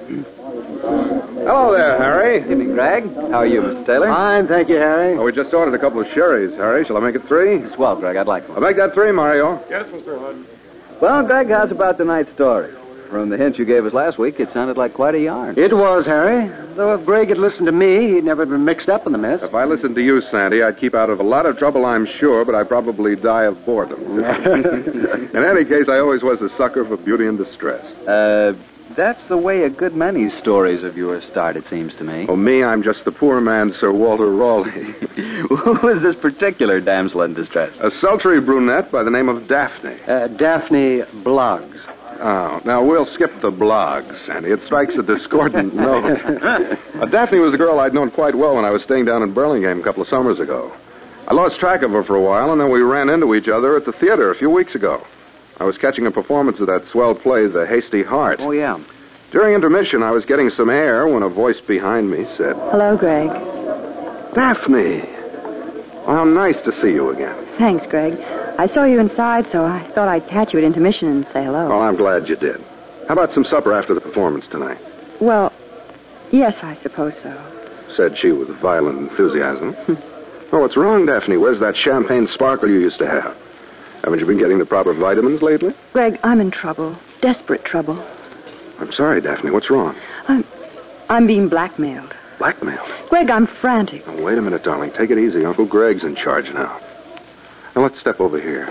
[SPEAKER 9] Hello there, Harry.
[SPEAKER 12] Good evening, Greg. How are you, Mr. Taylor?
[SPEAKER 13] Fine, thank you, Harry.
[SPEAKER 9] Oh, we just ordered a couple of sherries, Harry. Shall I make it 3?
[SPEAKER 12] Swell, Greg. I'd like one.
[SPEAKER 9] I'll make that 3, Mario.
[SPEAKER 10] Yes, Mr. Hood.
[SPEAKER 12] Well, Greg, how's about tonight's story? From the hint you gave us last week, it sounded like quite a yarn.
[SPEAKER 13] It was, Harry. Though if Greg had listened to me, he'd never been mixed up in the mess.
[SPEAKER 9] If I listened to you, Sandy, I'd keep out of a lot of trouble, I'm sure, but I'd probably die of boredom. In any case, I always was a sucker for beauty and distress.
[SPEAKER 12] That's the way a good many stories of yours start, it seems to me.
[SPEAKER 9] Oh, me, I'm just the poor man, Sir Walter Raleigh.
[SPEAKER 12] Who is this particular damsel in distress?
[SPEAKER 9] A sultry brunette by the name of Daphne.
[SPEAKER 13] Daphne Bloggs.
[SPEAKER 9] Oh, now we'll skip the blogs, Sandy. It strikes a discordant note. Daphne was a girl I'd known quite well when I was staying down in Burlingame a couple of summers ago. I lost track of her for a while, and then we ran into each other at the theater a few weeks ago. I was catching a performance of that swell play, The Hasty Heart.
[SPEAKER 12] Oh, yeah.
[SPEAKER 9] During intermission, I was getting some air when a voice behind me said,
[SPEAKER 14] Hello, Greg.
[SPEAKER 9] Daphne. Well, nice to see you again.
[SPEAKER 14] Thanks, Greg. I saw you inside, so I thought I'd catch you at intermission and say hello.
[SPEAKER 9] Well, I'm glad you did. How about some supper after the performance tonight?
[SPEAKER 14] Well, yes, I suppose so.
[SPEAKER 9] Said she with violent enthusiasm. Oh, what's wrong, Daphne? Where's that champagne sparkle you used to have? Haven't you been getting the proper vitamins lately?
[SPEAKER 14] Greg, I'm in trouble. Desperate trouble.
[SPEAKER 9] I'm sorry, Daphne. What's wrong?
[SPEAKER 14] I'm being blackmailed.
[SPEAKER 9] Blackmailed?
[SPEAKER 14] Greg, I'm frantic.
[SPEAKER 9] Oh, wait a minute, darling. Take it easy. Uncle Greg's in charge now. Now, let's step over here.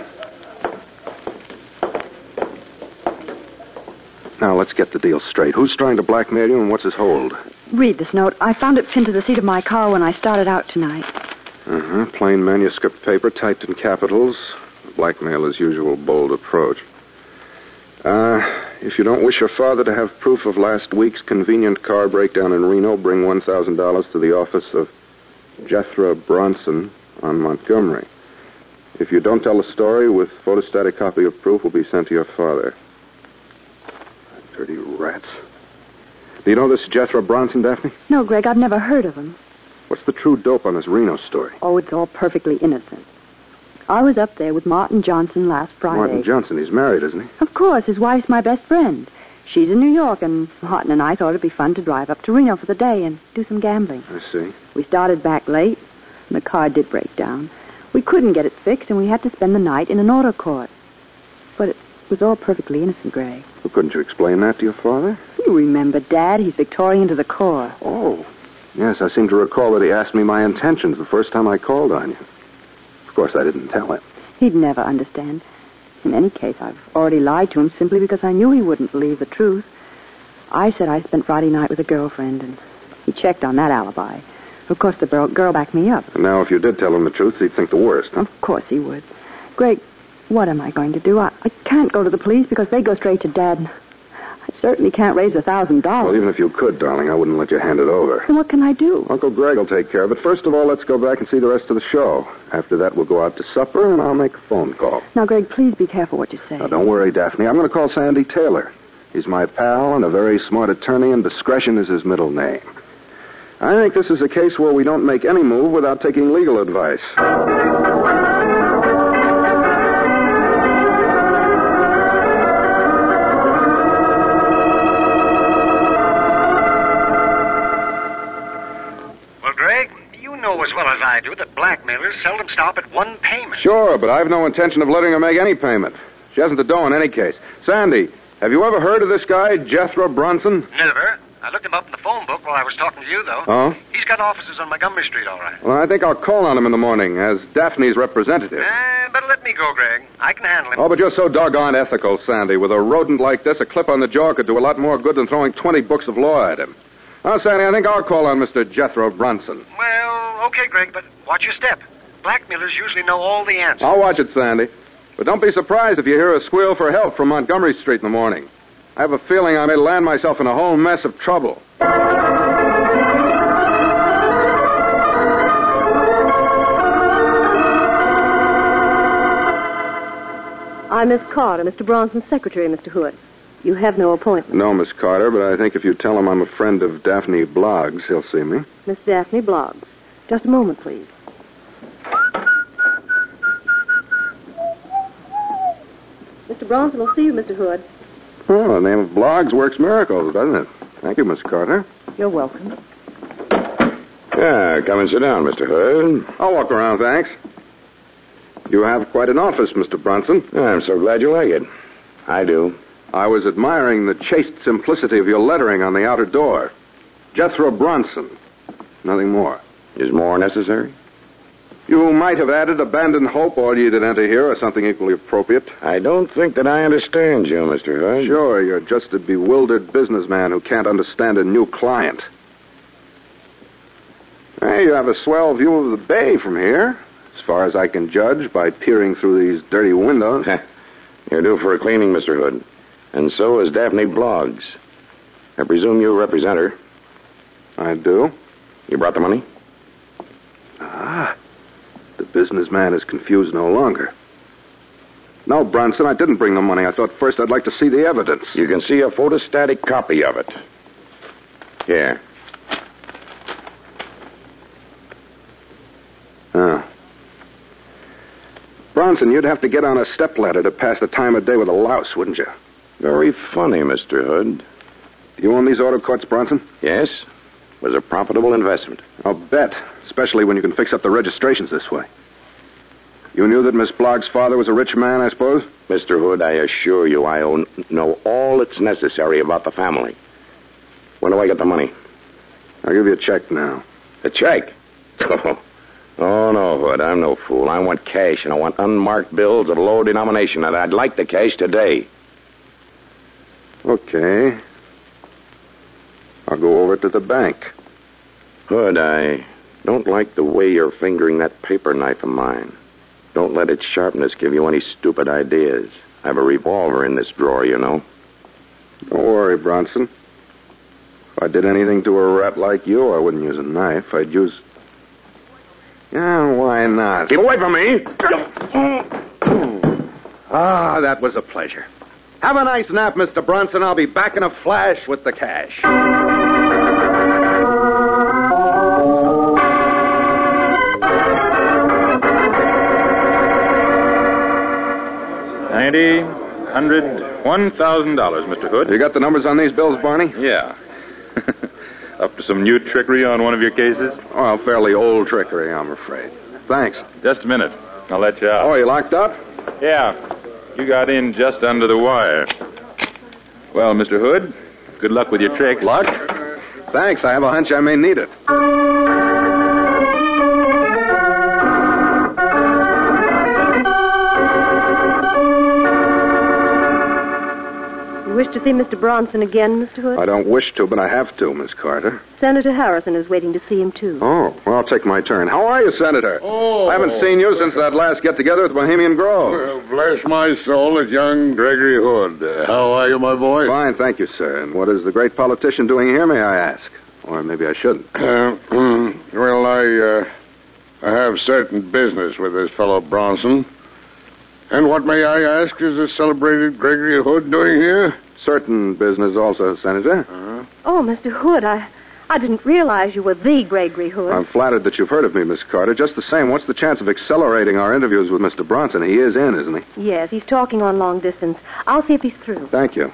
[SPEAKER 9] Now, let's get the deal straight. Who's trying to blackmail you and what's his hold?
[SPEAKER 14] Read this note. I found it pinned to the seat of my car when I started out tonight.
[SPEAKER 9] Plain manuscript paper typed in capitals. Blackmailer's usual bold approach. If you don't wish your father to have proof of last week's convenient car breakdown in Reno, bring $1,000 to the office of Jethro Bronson on Montgomery. If you don't tell the story, with photostatic copy of proof will be sent to your father. Dirty rats. Do you know this Jethro Bronson, Daphne?
[SPEAKER 14] No, Greg, I've never heard of him.
[SPEAKER 9] What's the true dope on this Reno story?
[SPEAKER 14] Oh, it's all perfectly innocent. I was up there with Martin Johnson last Friday.
[SPEAKER 9] Martin Johnson, he's married, isn't he?
[SPEAKER 14] Of course, his wife's my best friend. She's in New York, and Martin and I thought it'd be fun to drive up to Reno for the day and do some gambling.
[SPEAKER 9] I see.
[SPEAKER 14] We started back late, and the car did break down. We couldn't get it fixed, and we had to spend the night in an auto court. But it was all perfectly innocent, Greg.
[SPEAKER 9] Well, couldn't you explain that to your father?
[SPEAKER 14] You remember, Dad. He's Victorian to the core.
[SPEAKER 9] Oh, yes, I seem to recall that he asked me my intentions the first time I called on you. Of course, I didn't tell him.
[SPEAKER 14] He'd never understand. In any case, I've already lied to him simply because I knew he wouldn't believe the truth. I said I spent Friday night with a girlfriend, and he checked on that alibi. Of course, the girl backed me up.
[SPEAKER 9] And now, if you did tell him the truth, he'd think the worst, huh?
[SPEAKER 14] Of course he would. Greg, what am I going to do? I can't go to the police because they go straight to Dad. I certainly can't raise $1,000.
[SPEAKER 9] Well, even if you could, darling, I wouldn't let you hand it over.
[SPEAKER 14] Then what can I do?
[SPEAKER 9] Uncle Greg will take care of it. First of all, let's go back and see the rest of the show. After that, we'll go out to supper, and I'll make a phone call.
[SPEAKER 14] Now, Greg, please be careful what you say.
[SPEAKER 9] Now, don't worry, Daphne. I'm going to call Sandy Taylor. He's my pal and a very smart attorney, and discretion is his middle name. I think this is a case where we don't make any move without taking legal advice.
[SPEAKER 15] As well as I do that blackmailers seldom stop at one payment.
[SPEAKER 9] Sure, but I've no intention of letting her make any payment. She hasn't the dough in any case. Sandy, have you ever heard of this guy, Jethro Bronson?
[SPEAKER 15] Never. I looked him up in the phone book while I was talking to you, though.
[SPEAKER 9] Oh?
[SPEAKER 15] He's got offices on Montgomery Street, all right.
[SPEAKER 9] Well, I think I'll call on him in the morning as Daphne's representative.
[SPEAKER 15] Better let me go, Greg. I can handle him.
[SPEAKER 9] Oh, but you're so doggone ethical, Sandy. With a rodent like this, a clip on the jaw could do a lot more good than throwing 20 books of law at him. Now, Sandy, I think I'll call on Mr. Jethro Bronson.
[SPEAKER 15] Well, okay, Greg, but watch your step. Blackmailers usually know all the answers.
[SPEAKER 9] I'll watch it, Sandy. But don't be surprised if you hear a squeal for help from Montgomery Street in the morning. I have a feeling I may land myself in a whole mess of trouble.
[SPEAKER 16] I'm Miss Carter, Mr. Bronson's secretary, Mr. Hood. You have no appointment.
[SPEAKER 9] No, Miss Carter, but I think if you tell him I'm a friend of Daphne Bloggs, he'll see me.
[SPEAKER 16] Miss Daphne Bloggs. Just a moment, please. Mr. Bronson will see you, Mr. Hood.
[SPEAKER 9] Oh, the name of Bloggs works miracles, doesn't it? Thank you, Miss Carter.
[SPEAKER 16] You're welcome.
[SPEAKER 17] Yeah, come and sit down, Mr. Hood.
[SPEAKER 9] I'll walk around, thanks. You have quite an office, Mr. Bronson.
[SPEAKER 17] I'm so glad you like it. I do.
[SPEAKER 9] I was admiring the chaste simplicity of your lettering on the outer door. Jethro Bronson. Nothing more.
[SPEAKER 17] Is more necessary?
[SPEAKER 9] You might have added abandoned hope, all ye that enter here, or something equally appropriate.
[SPEAKER 17] I don't think that I understand you, Mr. Hood.
[SPEAKER 9] Sure, you're just a bewildered businessman who can't understand a new client. Hey, you have a swell view of the bay from here, as far as I can judge by peering through these dirty windows.
[SPEAKER 17] You're due for a cleaning, Mr. Hood. And so is Daphne Bloggs. I presume you represent her.
[SPEAKER 9] I do.
[SPEAKER 17] You brought the money?
[SPEAKER 9] Ah, the businessman is confused no longer. No, Bronson, I didn't bring the money. I thought first I'd like to see the evidence.
[SPEAKER 17] You can see a photostatic copy of it. Here.
[SPEAKER 9] Oh. Bronson, you'd have to get on a stepladder to pass the time of day with a louse, wouldn't you?
[SPEAKER 17] Very funny, Mr. Hood.
[SPEAKER 9] You own these auto courts, Bronson?
[SPEAKER 17] Yes. Was a profitable investment.
[SPEAKER 9] I'll bet, especially when you can fix up the registrations this way. You knew that Miss Bloggs' father was a rich man, I suppose?
[SPEAKER 17] Mr. Hood, I assure you I know all that's necessary about the family. When do I get the money?
[SPEAKER 9] I'll give you a check now.
[SPEAKER 17] A check? Oh, no, Hood. I'm no fool. I want cash, and I want unmarked bills of low denomination, and I'd like the cash today.
[SPEAKER 18] Okay. I'll go over to the bank.
[SPEAKER 17] Hood, I don't like the way you're fingering that paper knife of mine. Don't let its sharpness give you any stupid ideas. I have a revolver in this drawer, you know.
[SPEAKER 18] Don't worry, Bronson. If I did anything to a rat like you, I wouldn't use a knife. I'd use... Yeah, why not?
[SPEAKER 17] Keep away from me!
[SPEAKER 9] Ah, that was a pleasure. Have a nice nap, Mr. Bronson. I'll be back in a flash with the cash.
[SPEAKER 5] $1,000, Mr. Hood.
[SPEAKER 18] You got the numbers on these bills, Barney?
[SPEAKER 5] Yeah. Up to some new trickery on one of your cases?
[SPEAKER 18] Well, fairly old trickery, I'm afraid. Thanks.
[SPEAKER 5] Just a minute. I'll let you out.
[SPEAKER 18] Oh, you locked up?
[SPEAKER 5] Yeah. You got in just under the wire. Well, Mr. Hood, good luck with your tricks.
[SPEAKER 18] Luck? Thanks. I have a hunch I may need it.
[SPEAKER 16] You wish to see Mr. Bronson again, Mr. Hood?
[SPEAKER 18] I don't wish to, but I have to, Miss Carter.
[SPEAKER 16] Senator Harrison is waiting to see him, too.
[SPEAKER 18] Oh, well, I'll take my turn. How are you, Senator?
[SPEAKER 19] Oh.
[SPEAKER 18] I haven't seen you since that last get-together at Bohemian Grove.
[SPEAKER 19] Well, bless my soul, it's young Gregory Hood. How are you, my boy?
[SPEAKER 18] Fine, thank you, sir. And what is the great politician doing here, may I ask? Or maybe I shouldn't.
[SPEAKER 19] Well, I have certain business with this fellow Bronson. And what, may I ask, is the celebrated Gregory Hood doing here?
[SPEAKER 18] Certain business also, Senator.
[SPEAKER 16] Oh, Mr. Hood, I didn't realize you were the Gregory Hood.
[SPEAKER 18] I'm flattered that you've heard of me, Miss Carter. Just the same, what's the chance of accelerating our interviews with Mr. Bronson? He is in, isn't he?
[SPEAKER 16] Yes, he's talking on long distance. I'll see if he's through.
[SPEAKER 18] Thank you.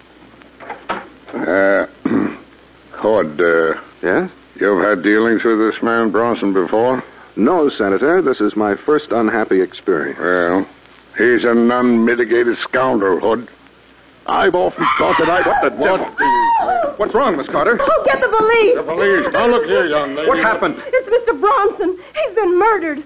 [SPEAKER 19] Hood,
[SPEAKER 18] Yes?
[SPEAKER 19] you've had dealings with this man Bronson before?
[SPEAKER 18] No, Senator. This is my first unhappy experience.
[SPEAKER 19] Well, he's an unmitigated scoundrel, Hood. I've often thought that What the devil?
[SPEAKER 18] What's wrong, Miss Carter?
[SPEAKER 16] Oh, get the police!
[SPEAKER 19] The police. Now, look here, young lady.
[SPEAKER 18] What happened?
[SPEAKER 16] It's Mr. Bronson. He's been murdered.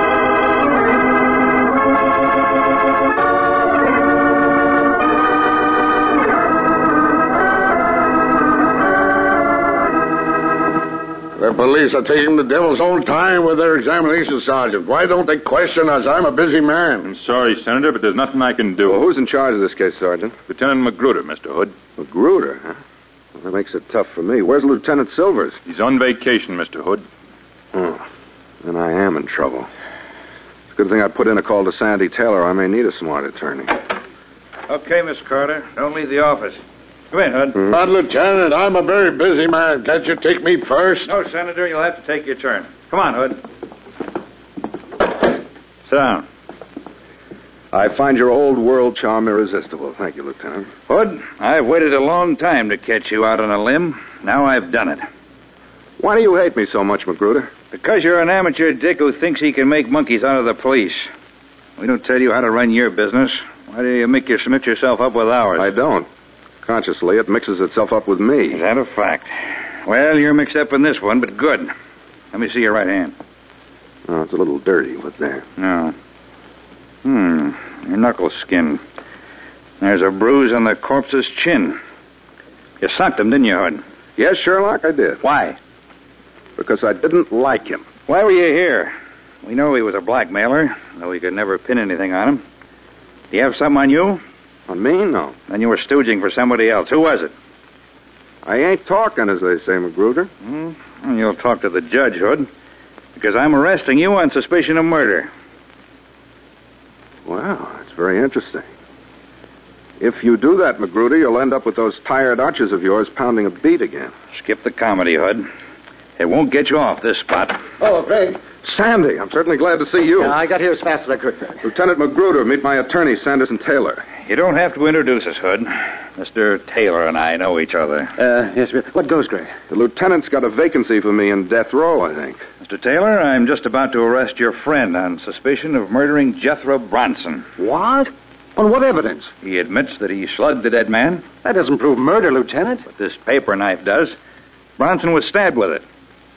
[SPEAKER 19] The police are taking the devil's own time with their examination, Sergeant. Why don't they question us? I'm a busy man.
[SPEAKER 5] I'm sorry, Senator, but there's nothing I can do.
[SPEAKER 18] Well, who's in charge of this case, Sergeant?
[SPEAKER 5] Lieutenant Magruder, Mr. Hood.
[SPEAKER 18] Magruder, huh? Well, that makes it tough for me. Where's Lieutenant Silvers?
[SPEAKER 5] He's on vacation, Mr. Hood.
[SPEAKER 18] Oh, then I am in trouble. It's a good thing I put in a call to Sandy Taylor. I may need a smart attorney.
[SPEAKER 20] Okay, Miss Carter. Don't leave the office. Come in, Hood.
[SPEAKER 19] But, Lieutenant, I'm a very busy man. Can't you take me first?
[SPEAKER 20] No, Senator, you'll have to take your turn. Come on, Hood. Sit down.
[SPEAKER 18] I find your old world charm irresistible. Thank you, Lieutenant.
[SPEAKER 20] Hood, I've waited a long time to catch you out on a limb. Now I've done it.
[SPEAKER 18] Why do you hate me so much, Magruder?
[SPEAKER 20] Because you're an amateur dick who thinks he can make monkeys out of the police. We don't tell you how to run your business. Why do you make you mix yourself up with ours?
[SPEAKER 18] I don't. Consciously, it mixes itself up with me.
[SPEAKER 20] Is that a fact? Well, you're mixed up in this one, but good. Let me see your right hand.
[SPEAKER 18] Oh, it's a little dirty, but there.
[SPEAKER 20] No. Your knuckle skin. There's a bruise on the corpse's chin. You socked him, didn't you, Hood?
[SPEAKER 18] Yes, Sherlock, I did.
[SPEAKER 20] Why?
[SPEAKER 18] Because I didn't like him.
[SPEAKER 20] Why were you here? We know he was a blackmailer, though we could never pin anything on him. Do you have something on you?
[SPEAKER 18] On me? No.
[SPEAKER 20] Then you were stooging for somebody else. Who was it?
[SPEAKER 18] I ain't talking, as they say, Magruder.
[SPEAKER 20] You'll talk to the judge, Hood, because I'm arresting you on suspicion of murder.
[SPEAKER 18] Wow, that's very interesting. If you do that, Magruder, you'll end up with those tired arches of yours pounding a beat again.
[SPEAKER 20] Skip the comedy, Hood. It won't get you off this spot.
[SPEAKER 13] Oh, Greg.
[SPEAKER 18] Sandy, I'm certainly glad to see you.
[SPEAKER 13] I got here as fast as I could.
[SPEAKER 18] Lieutenant Magruder, meet my attorney, Sanderson Taylor.
[SPEAKER 20] You don't have to introduce us, Hood. Mr. Taylor and I know each other.
[SPEAKER 13] Yes, what goes, Greg?
[SPEAKER 18] The lieutenant's got a vacancy for me in death row, I think.
[SPEAKER 20] Mr. Taylor, I'm just about to arrest your friend on suspicion of murdering Jethro Bronson.
[SPEAKER 13] What? On what evidence?
[SPEAKER 20] He admits that he slugged the dead man.
[SPEAKER 13] That doesn't prove murder, Lieutenant.
[SPEAKER 20] But this paper knife does. Bronson was stabbed with it.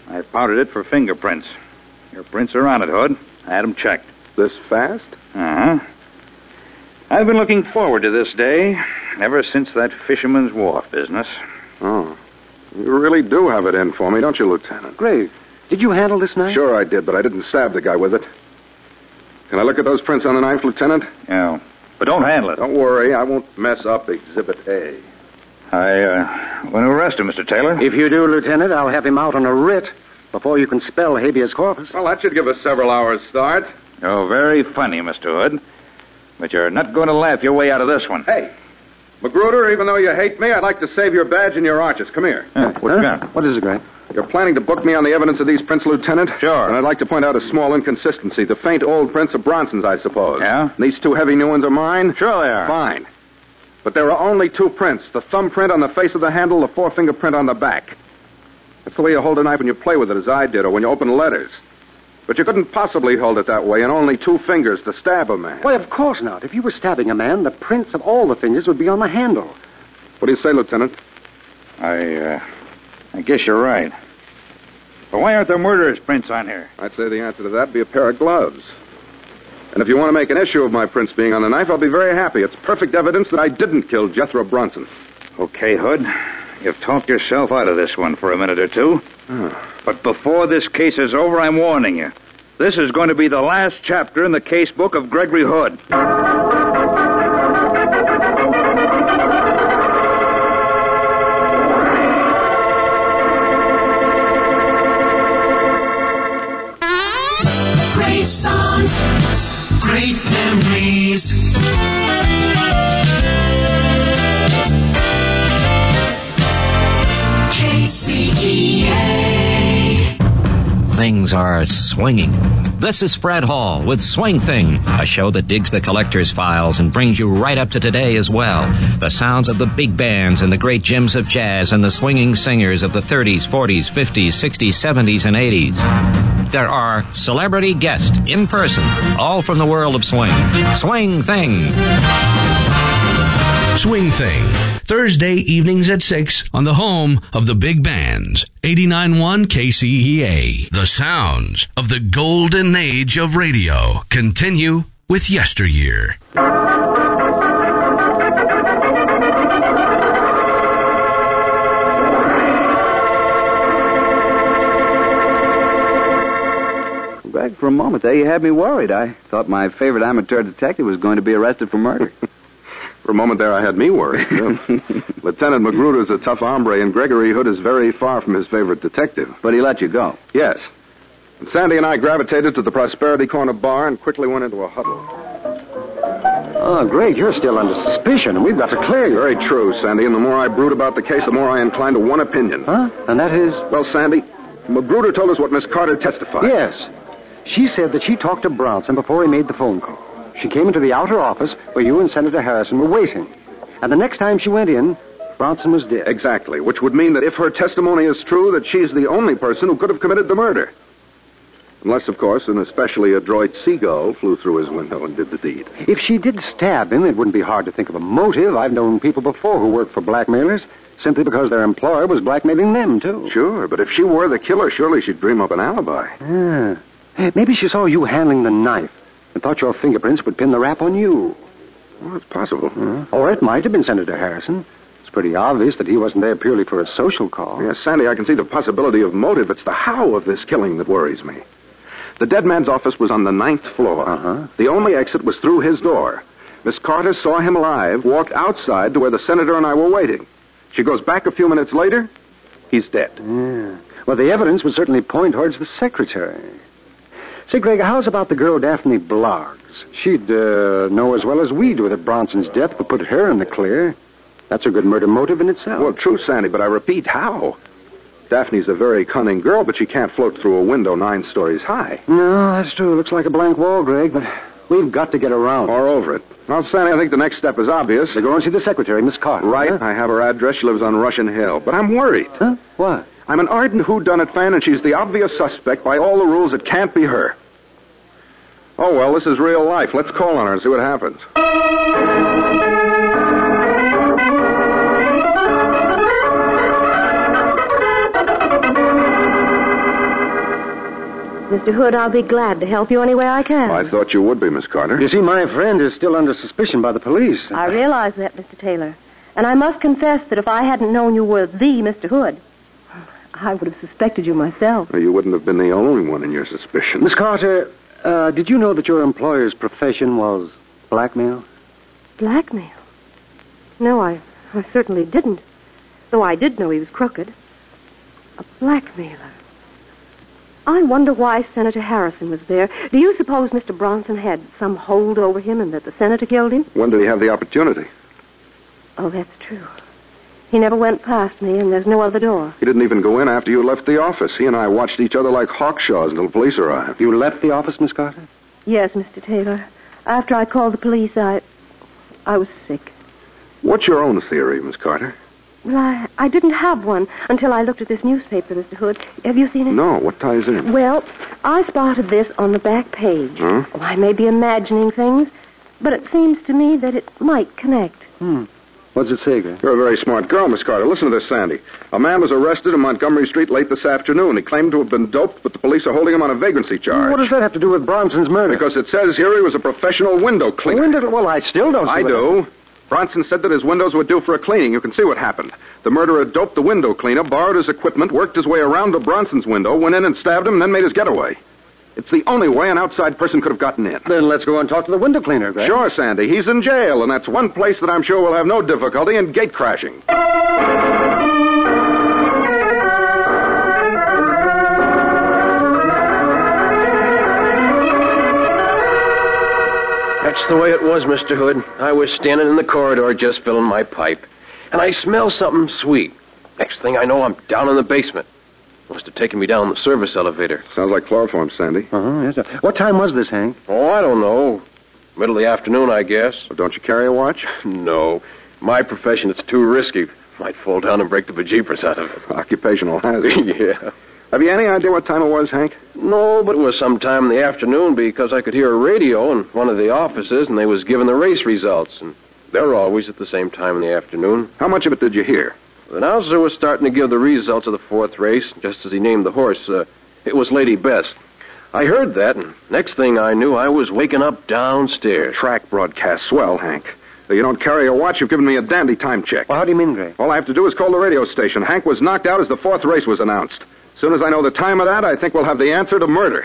[SPEAKER 20] I powdered it for fingerprints. Your prints are on it, Hood. I had them checked.
[SPEAKER 18] This fast?
[SPEAKER 20] Uh-huh. I've been looking forward to this day ever since that Fisherman's Wharf business.
[SPEAKER 18] Oh. You really do have it in for me, don't you, Lieutenant?
[SPEAKER 13] Gray, did you handle this knife?
[SPEAKER 18] Sure I did, but I didn't stab the guy with it. Can I look at those prints on the knife, Lieutenant?
[SPEAKER 20] Yeah. But don't handle it.
[SPEAKER 18] Don't worry, I won't mess up Exhibit A.
[SPEAKER 20] I want to arrest him, Mr. Taylor.
[SPEAKER 13] If you do, Lieutenant, I'll have him out on a writ before you can spell habeas corpus.
[SPEAKER 18] Well, that should give us several hours' start.
[SPEAKER 20] Oh, very funny, Mr. Hood. But you're not going to laugh your way out of this one.
[SPEAKER 18] Hey, Magruder, even though you hate me, I'd like to save your badge and your arches. Come here.
[SPEAKER 20] What you got?
[SPEAKER 13] What is it, Gray?
[SPEAKER 18] You're planning to book me on the evidence of these prints, Lieutenant?
[SPEAKER 20] Sure.
[SPEAKER 18] And I'd like to point out a small inconsistency. The faint old prints of Bronson's, I suppose.
[SPEAKER 20] Yeah?
[SPEAKER 18] And these two heavy new ones are mine?
[SPEAKER 20] Sure they are.
[SPEAKER 18] Fine. But there are only two prints. The thumbprint on the face of the handle, the forefinger print on the back. That's the way you hold a knife when you play with it, as I did, or when you open letters. But you couldn't possibly hold it that way, and only two fingers to stab a man.
[SPEAKER 13] Why, of course not. If you were stabbing a man, the prints of all the fingers would be on the handle.
[SPEAKER 18] What do you say, Lieutenant?
[SPEAKER 20] I guess you're right. But why aren't there murderer's prints on here?
[SPEAKER 18] I'd say the answer to that would be a pair of gloves. And if you want to make an issue of my prints being on the knife, I'll be very happy. It's perfect evidence that I didn't kill Jethro Bronson.
[SPEAKER 20] Okay, Hood. You've talked yourself out of this one for a minute or two. But before this case is over, I'm warning you. This is going to be the last chapter in the case book of Gregory Hood.
[SPEAKER 10] Great songs, great memories. KCEA.
[SPEAKER 21] Things are swinging. This is Fred Hall with Swing Thing, a show that digs the collector's files and brings you right up to today as well. The sounds of the big bands and the great gems of jazz and the swinging singers of the 30s, 40s, 50s, 60s, 70s, and 80s. There are celebrity guests in person, all from the world of swing. Swing Thing.
[SPEAKER 1] Swing Thing, Thursday evenings at 6 on the home of the big bands, 89.1 KCEA. The sounds of the golden age of radio continue with Yesteryear.
[SPEAKER 12] Greg, for a moment there, you had me worried. I thought my favorite amateur detective was going to be arrested for murder.
[SPEAKER 18] For a moment there, I had me worried, too. Lieutenant Magruder's a tough hombre, and Gregory Hood is very far from his favorite detective.
[SPEAKER 12] But he let you go.
[SPEAKER 18] Yes. And Sandy and I gravitated to the Prosperity Corner bar and quickly went into a huddle.
[SPEAKER 13] Oh, Greg, you're still under suspicion, and we've got to clear you.
[SPEAKER 18] Very true, Sandy, and the more I brood about the case, the more I incline to one opinion.
[SPEAKER 13] Huh? And that is?
[SPEAKER 18] Well, Sandy, Magruder told us what Miss Carter testified.
[SPEAKER 13] Yes. She said that she talked to Bronson before he made the phone call. She came into the outer office where you and Senator Harrison were waiting. And the next time she went in, Bronson was dead.
[SPEAKER 18] Exactly, which would mean that if her testimony is true, that she's the only person who could have committed the murder. Unless, of course, an especially adroit seagull flew through his window and did the deed.
[SPEAKER 13] If she did stab him, it wouldn't be hard to think of a motive. I've known people before who worked for blackmailers simply because their employer was blackmailing them, too.
[SPEAKER 18] Sure, but if she were the killer, surely she'd dream up an alibi.
[SPEAKER 13] Yeah. Maybe she saw you handling the knife and thought your fingerprints would pin the rap on you.
[SPEAKER 18] Well, it's possible.
[SPEAKER 13] Or it might have been Senator Harrison. It's pretty obvious that he wasn't there purely for a social call.
[SPEAKER 18] Yes, Sandy, I can see the possibility of motive. It's the how of this killing that worries me. The dead man's office was on the 9th floor. The only exit was through his door. Miss Carter saw him alive, walked outside to where the senator and I were waiting. She goes back a few minutes later. He's dead.
[SPEAKER 13] Yeah. Well, the evidence would certainly point towards the secretary. Say, Greg, how's about the girl Daphne Blargs? She'd know as well as we do that Bronson's death would put her in the clear. That's a good murder motive in itself.
[SPEAKER 18] Well, true, Sandy, but I repeat, how? Daphne's a very cunning girl, but she can't float through a window 9 stories high.
[SPEAKER 13] No, that's true. Looks like a blank wall, Greg, but we've got to get around.
[SPEAKER 18] Or over it. Well, Sandy, I think the next step is obvious.
[SPEAKER 13] To go and see the secretary, Miss Carter.
[SPEAKER 18] Right.
[SPEAKER 13] Huh?
[SPEAKER 18] I have her address. She lives on Russian Hill. But I'm worried.
[SPEAKER 13] Huh? What?
[SPEAKER 18] I'm an ardent whodunit fan, and she's the obvious suspect. By all the rules, it can't be her. Oh, well, this is real life. Let's call on her and see what happens.
[SPEAKER 16] Mr. Hood, I'll be glad to help you any way I can.
[SPEAKER 18] I thought you would be, Miss Carter.
[SPEAKER 13] You see, my friend is still under suspicion by the police.
[SPEAKER 16] I realize that, Mr. Taylor. And I must confess that if I hadn't known you were the Mr. Hood, I would have suspected you myself.
[SPEAKER 18] Well, you wouldn't have been the only one in your suspicion.
[SPEAKER 13] Miss Carter, did you know that your employer's profession was blackmail?
[SPEAKER 16] Blackmail? No, I certainly didn't. Though I did know he was crooked. A blackmailer. I wonder why Senator Harrison was there. Do you suppose Mr. Bronson had some hold over him and that the senator killed him?
[SPEAKER 18] When did he have the opportunity?
[SPEAKER 16] Oh, that's true. He never went past me, and there's no other door.
[SPEAKER 18] He didn't even go in after you left the office. He and I watched each other like hawkshaws until the police arrived.
[SPEAKER 13] You left the office, Miss Carter?
[SPEAKER 16] Yes, Mr. Taylor. After I called the police, I was sick.
[SPEAKER 18] What's your own theory, Miss Carter?
[SPEAKER 16] Well, I didn't have one until I looked at this newspaper, Mr. Hood. Have you seen it?
[SPEAKER 18] No. What ties in?
[SPEAKER 16] Well, I spotted this on the back page.
[SPEAKER 18] Huh?
[SPEAKER 16] Oh, I may be imagining things, but it seems to me that it might connect.
[SPEAKER 13] What's it say, Greg?
[SPEAKER 18] You're a very smart girl, Miss Carter. Listen to this, Sandy. A man was arrested in Montgomery Street late this afternoon. He claimed to have been doped, but the police are holding him on a vagrancy charge.
[SPEAKER 13] What does that have to do with Bronson's murder?
[SPEAKER 18] Because it says here he was a professional window cleaner.
[SPEAKER 13] Well, I still don't see
[SPEAKER 18] I do. Bronson said that his windows were due for a cleaning. You can see what happened. The murderer doped the window cleaner, borrowed his equipment, worked his way around to Bronson's window, went in and stabbed him, and then made his getaway. It's the only way an outside person could have gotten in.
[SPEAKER 13] Then let's go and talk to the window cleaner, Greg.
[SPEAKER 18] Sure, Sandy. He's in jail, and that's one place that I'm sure will have no difficulty in gate crashing.
[SPEAKER 2] That's the way it was, Mr. Hood. I was standing in the corridor just filling my pipe, and I smell something sweet. Next thing I know, I'm down in the basement. Must have taken me down the service elevator.
[SPEAKER 18] Sounds like chloroform, Sandy.
[SPEAKER 13] Yes, sir. What time was this, Hank?
[SPEAKER 2] Oh, I don't know. Middle of the afternoon, I guess.
[SPEAKER 18] Well, don't you carry a watch?
[SPEAKER 2] No. My profession, it's too risky. Might fall down and break the bejeepers out of it.
[SPEAKER 18] Occupational hazard.
[SPEAKER 2] Yeah.
[SPEAKER 18] Have you any idea what time it was, Hank?
[SPEAKER 2] No, but it was sometime in the afternoon because I could hear a radio in one of the offices, and they was giving the race results, and they're always at the same time in the afternoon.
[SPEAKER 18] How much of it did you hear?
[SPEAKER 2] The announcer was starting to give the results of the fourth race, just as he named the horse. It was Lady Bess. I heard that, and next thing I knew, I was waking up downstairs.
[SPEAKER 18] Track broadcast. Swell, Hank. Though you don't carry a watch, you've given me a dandy time check.
[SPEAKER 13] Well, how do you mean, Greg?
[SPEAKER 18] All I have to do is call the radio station. Hank was knocked out as the fourth race was announced. As soon as I know the time of that, I think we'll have the answer to murder.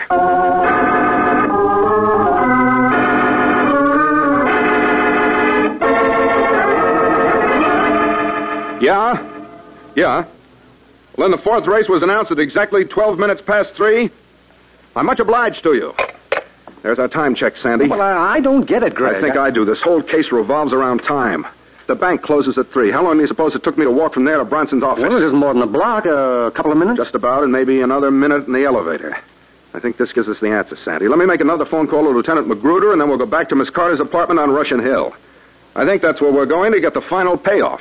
[SPEAKER 18] Yeah? Yeah. Well, then the fourth race was announced at exactly 12 minutes past 3. I'm much obliged to you. There's our time check, Sandy.
[SPEAKER 13] Well, I don't get it, Greg.
[SPEAKER 18] I think I do. This whole case revolves around time. The bank closes at 3. How long do you suppose it took me to walk from there to Bronson's office?
[SPEAKER 13] Well, it isn't more than a block, a couple of minutes.
[SPEAKER 18] Just about, and maybe another minute in the elevator. I think this gives us the answer, Sandy. Let me make another phone call to Lieutenant Magruder, and then we'll go back to Miss Carter's apartment on Russian Hill. I think that's where we're going to get the final payoff.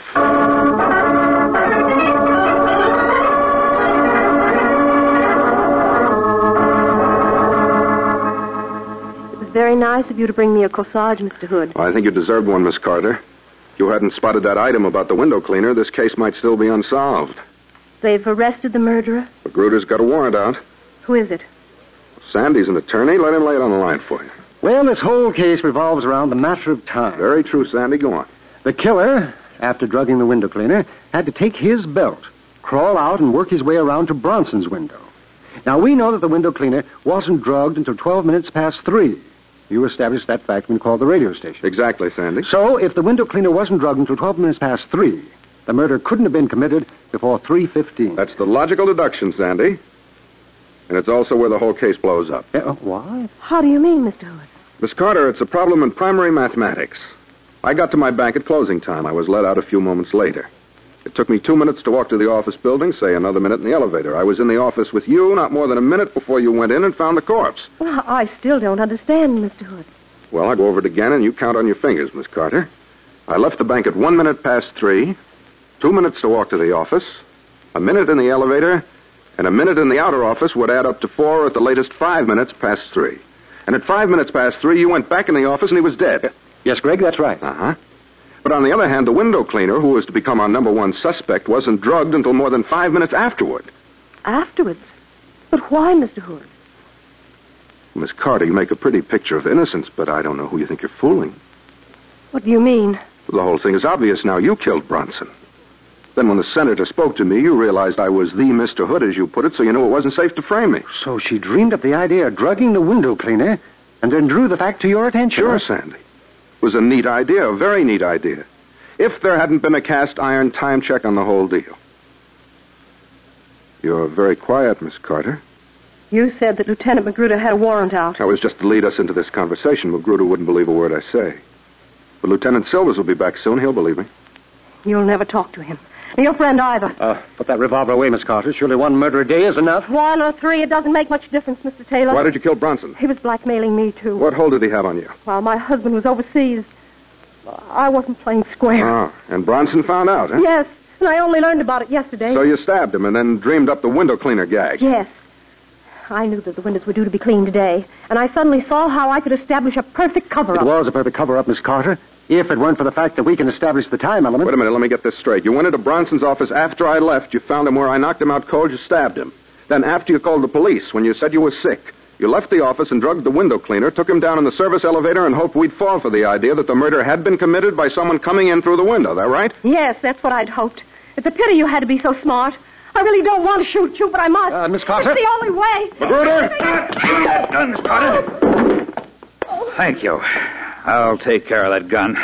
[SPEAKER 16] It was very nice of you to bring me a corsage, Mr. Hood.
[SPEAKER 18] Well, I think you deserved one, Miss Carter. If you hadn't spotted that item about the window cleaner, this case might still be unsolved.
[SPEAKER 16] They've arrested the murderer?
[SPEAKER 18] Magruder's got a warrant out.
[SPEAKER 16] Who is it?
[SPEAKER 18] Sandy's an attorney. Let him lay it on the line for you.
[SPEAKER 13] Well, this whole case revolves around the matter of time.
[SPEAKER 18] Very true, Sandy. Go on.
[SPEAKER 13] The killer, after drugging the window cleaner, had to take his belt, crawl out, and work his way around to Bronson's window. Now, we know that the window cleaner wasn't drugged until 12 minutes past 3. You established that fact when you called the radio station.
[SPEAKER 18] Exactly, Sandy.
[SPEAKER 13] So, if the window cleaner wasn't drugged until 12 minutes past 3, the murder couldn't have been committed before 3:15.
[SPEAKER 18] That's the logical deduction, Sandy. And it's also where the whole case blows up.
[SPEAKER 13] Why?
[SPEAKER 16] How do you mean, Mr. Hood?
[SPEAKER 18] Miss Carter, it's a problem in primary mathematics. I got to my bank at closing time. I was let out a few moments later. It took me 2 minutes to walk to the office building, say another minute in the elevator. I was in the office with you not more than a minute before you went in and found the corpse.
[SPEAKER 16] Well, I still don't understand, Mr. Hood.
[SPEAKER 18] Well, I'll go over it again, and you count on your fingers, Miss Carter. I left the bank at 1 minute past 3, 2 minutes to walk to the office, a minute in the elevator, and a minute in the outer office would add up to 4, or at the latest 5 minutes past 3. And at 5 minutes past 3, you went back in the office and he was dead.
[SPEAKER 13] Yes, Greg, that's right.
[SPEAKER 18] Uh-huh. But on the other hand, the window cleaner, who was to become our number one suspect, wasn't drugged until more than 5 minutes afterward.
[SPEAKER 16] Afterwards? But why, Mr. Hood?
[SPEAKER 18] Miss Carter, you make a pretty picture of innocence, but I don't know who you think you're fooling.
[SPEAKER 16] What do you mean?
[SPEAKER 18] The whole thing is obvious now. You killed Bronson. Then when the senator spoke to me, you realized I was the Mr. Hood, as you put it, so you knew it wasn't safe to frame me.
[SPEAKER 13] So she dreamed up the idea of drugging the window cleaner and then drew the fact to your attention.
[SPEAKER 18] Sure, Sandy. It was a neat idea, a very neat idea. If there hadn't been a cast iron time check on the whole deal. You're very quiet, Miss Carter.
[SPEAKER 16] You said that Lieutenant Magruder had a warrant out.
[SPEAKER 18] That was just to lead us into this conversation. Magruder wouldn't believe a word I say. But Lieutenant Silvers will be back soon. He'll believe me.
[SPEAKER 16] You'll never talk to him. Or your friend either.
[SPEAKER 13] Put that revolver away, Miss Carter. Surely one murder a day is enough.
[SPEAKER 16] 1 or 3, it doesn't make much difference, Mr. Taylor.
[SPEAKER 18] Why did you kill Bronson?
[SPEAKER 16] He was blackmailing me, too.
[SPEAKER 18] What hold did he have on you?
[SPEAKER 16] While my husband was overseas, I wasn't playing square.
[SPEAKER 18] Oh, and Bronson found out, huh?
[SPEAKER 16] Yes, and I only learned about it yesterday.
[SPEAKER 18] So you stabbed him and then dreamed up the window cleaner gag?
[SPEAKER 16] Yes. I knew that the windows were due to be cleaned today, and I suddenly saw how I could establish a perfect cover-up.
[SPEAKER 13] It was a perfect cover-up, Miss Carter, if it weren't for the fact that we can establish the time element.
[SPEAKER 18] Wait a minute, let me get this straight. You went into Bronson's office after I left. You found him where I knocked him out cold. You stabbed him. Then after you called the police, when you said you were sick, you left the office and drugged the window cleaner, took him down in the service elevator, and hoped we'd fall for the idea that the murder had been committed by someone coming in through the window. That right?
[SPEAKER 16] Yes, that's what I'd hoped. It's a pity you had to be so smart. I really don't want to shoot you, but I must.
[SPEAKER 13] Miss Carter?
[SPEAKER 16] It's the only way.
[SPEAKER 18] Magruder!
[SPEAKER 20] Gun, Miss Carter. Thank you. I'll take care of that gun.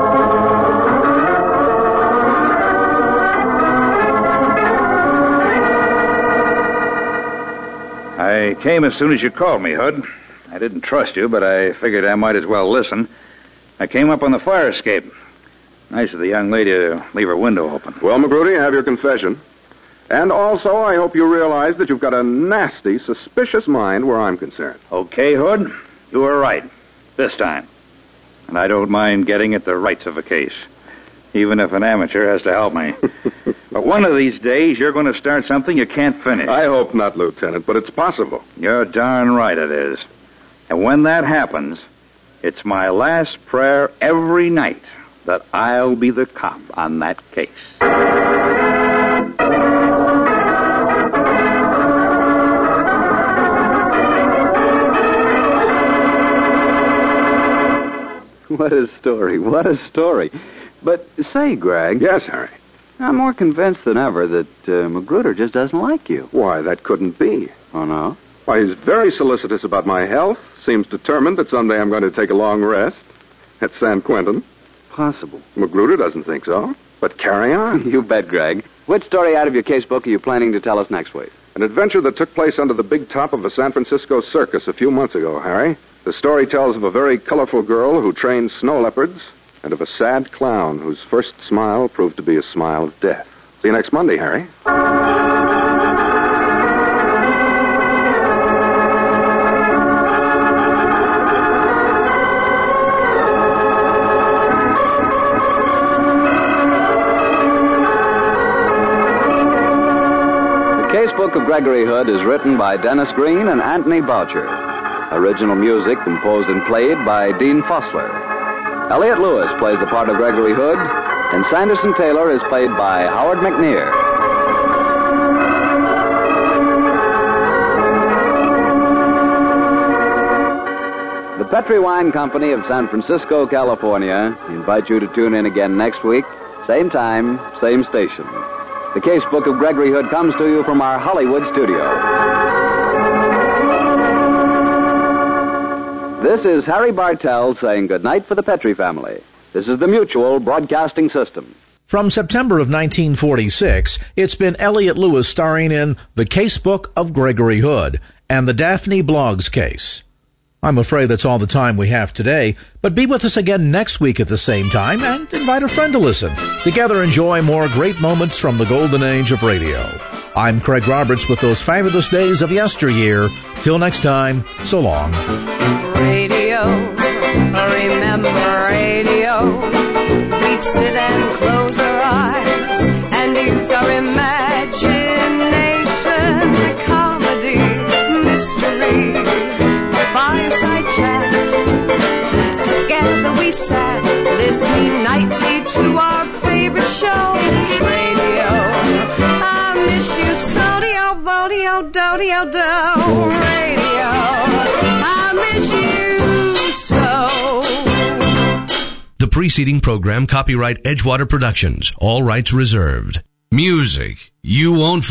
[SPEAKER 20] I came as soon as you called me, Hood. I didn't trust you, but I figured I might as well listen. I came up on the fire escape. Nice of the young lady to leave her window open.
[SPEAKER 18] Well, Magruder, you have your confession. And also, I hope you realize that you've got a nasty, suspicious mind where I'm concerned.
[SPEAKER 20] Okay, Hood. You were right. This time. And I don't mind getting at the rights of a case. Even if an amateur has to help me. But one of these days, you're going to start something you can't finish.
[SPEAKER 18] I hope not, Lieutenant, but it's possible.
[SPEAKER 20] You're darn right it is. And when that happens, it's my last prayer every night that I'll be the cop on that case.
[SPEAKER 12] What a story. What a story. But say, Greg.
[SPEAKER 18] Yes, Harry.
[SPEAKER 12] I'm more convinced than ever that Magruder just doesn't like you.
[SPEAKER 18] Why, that couldn't be.
[SPEAKER 12] Oh, no?
[SPEAKER 18] Why, he's very solicitous about my health. Seems determined that someday I'm going to take a long rest at San Quentin.
[SPEAKER 12] Possible.
[SPEAKER 18] Magruder doesn't think so. But carry on.
[SPEAKER 12] You bet, Greg. What story out of your casebook are you planning to tell us next week?
[SPEAKER 18] An adventure that took place under the big top of a San Francisco circus a few months ago, Harry. The story tells of a very colorful girl who trained snow leopards and of a sad clown whose first smile proved to be a smile of death. See you next Monday, Harry.
[SPEAKER 12] The Casebook of Gregory Hood is written by Dennis Green and Anthony Boucher. Original music composed and played by Dean Fossler. Elliot Lewis plays the part of Gregory Hood, and Sanderson Taylor is played by Howard McNear. The Petri Wine Company of San Francisco, California, invite you to tune in again next week, same time, same station. The Casebook of Gregory Hood comes to you from our Hollywood studio. This is Harry Bartell saying goodnight for the Petri family. This is the Mutual Broadcasting System.
[SPEAKER 3] From September of 1946, it's been Elliot Lewis starring in The Casebook of Gregory Hood and the Daphne Bloggs case. I'm afraid that's all the time we have today, but be with us again next week at the same time and invite a friend to listen. Together enjoy more great moments from the golden age of radio. I'm Craig Roberts with those fabulous days of yesteryear. Till next time, so long.
[SPEAKER 8] Radio, remember radio. We'd sit and close our eyes and use our imagination. Comedy, mystery, fireside chat. Together we sat, listening nightly to our favorite shows. Radio, I miss you, so-dio, vodio, do-dio, do. Radio, I
[SPEAKER 1] preceding program copyright Edgewater Productions. All rights reserved. Music you won't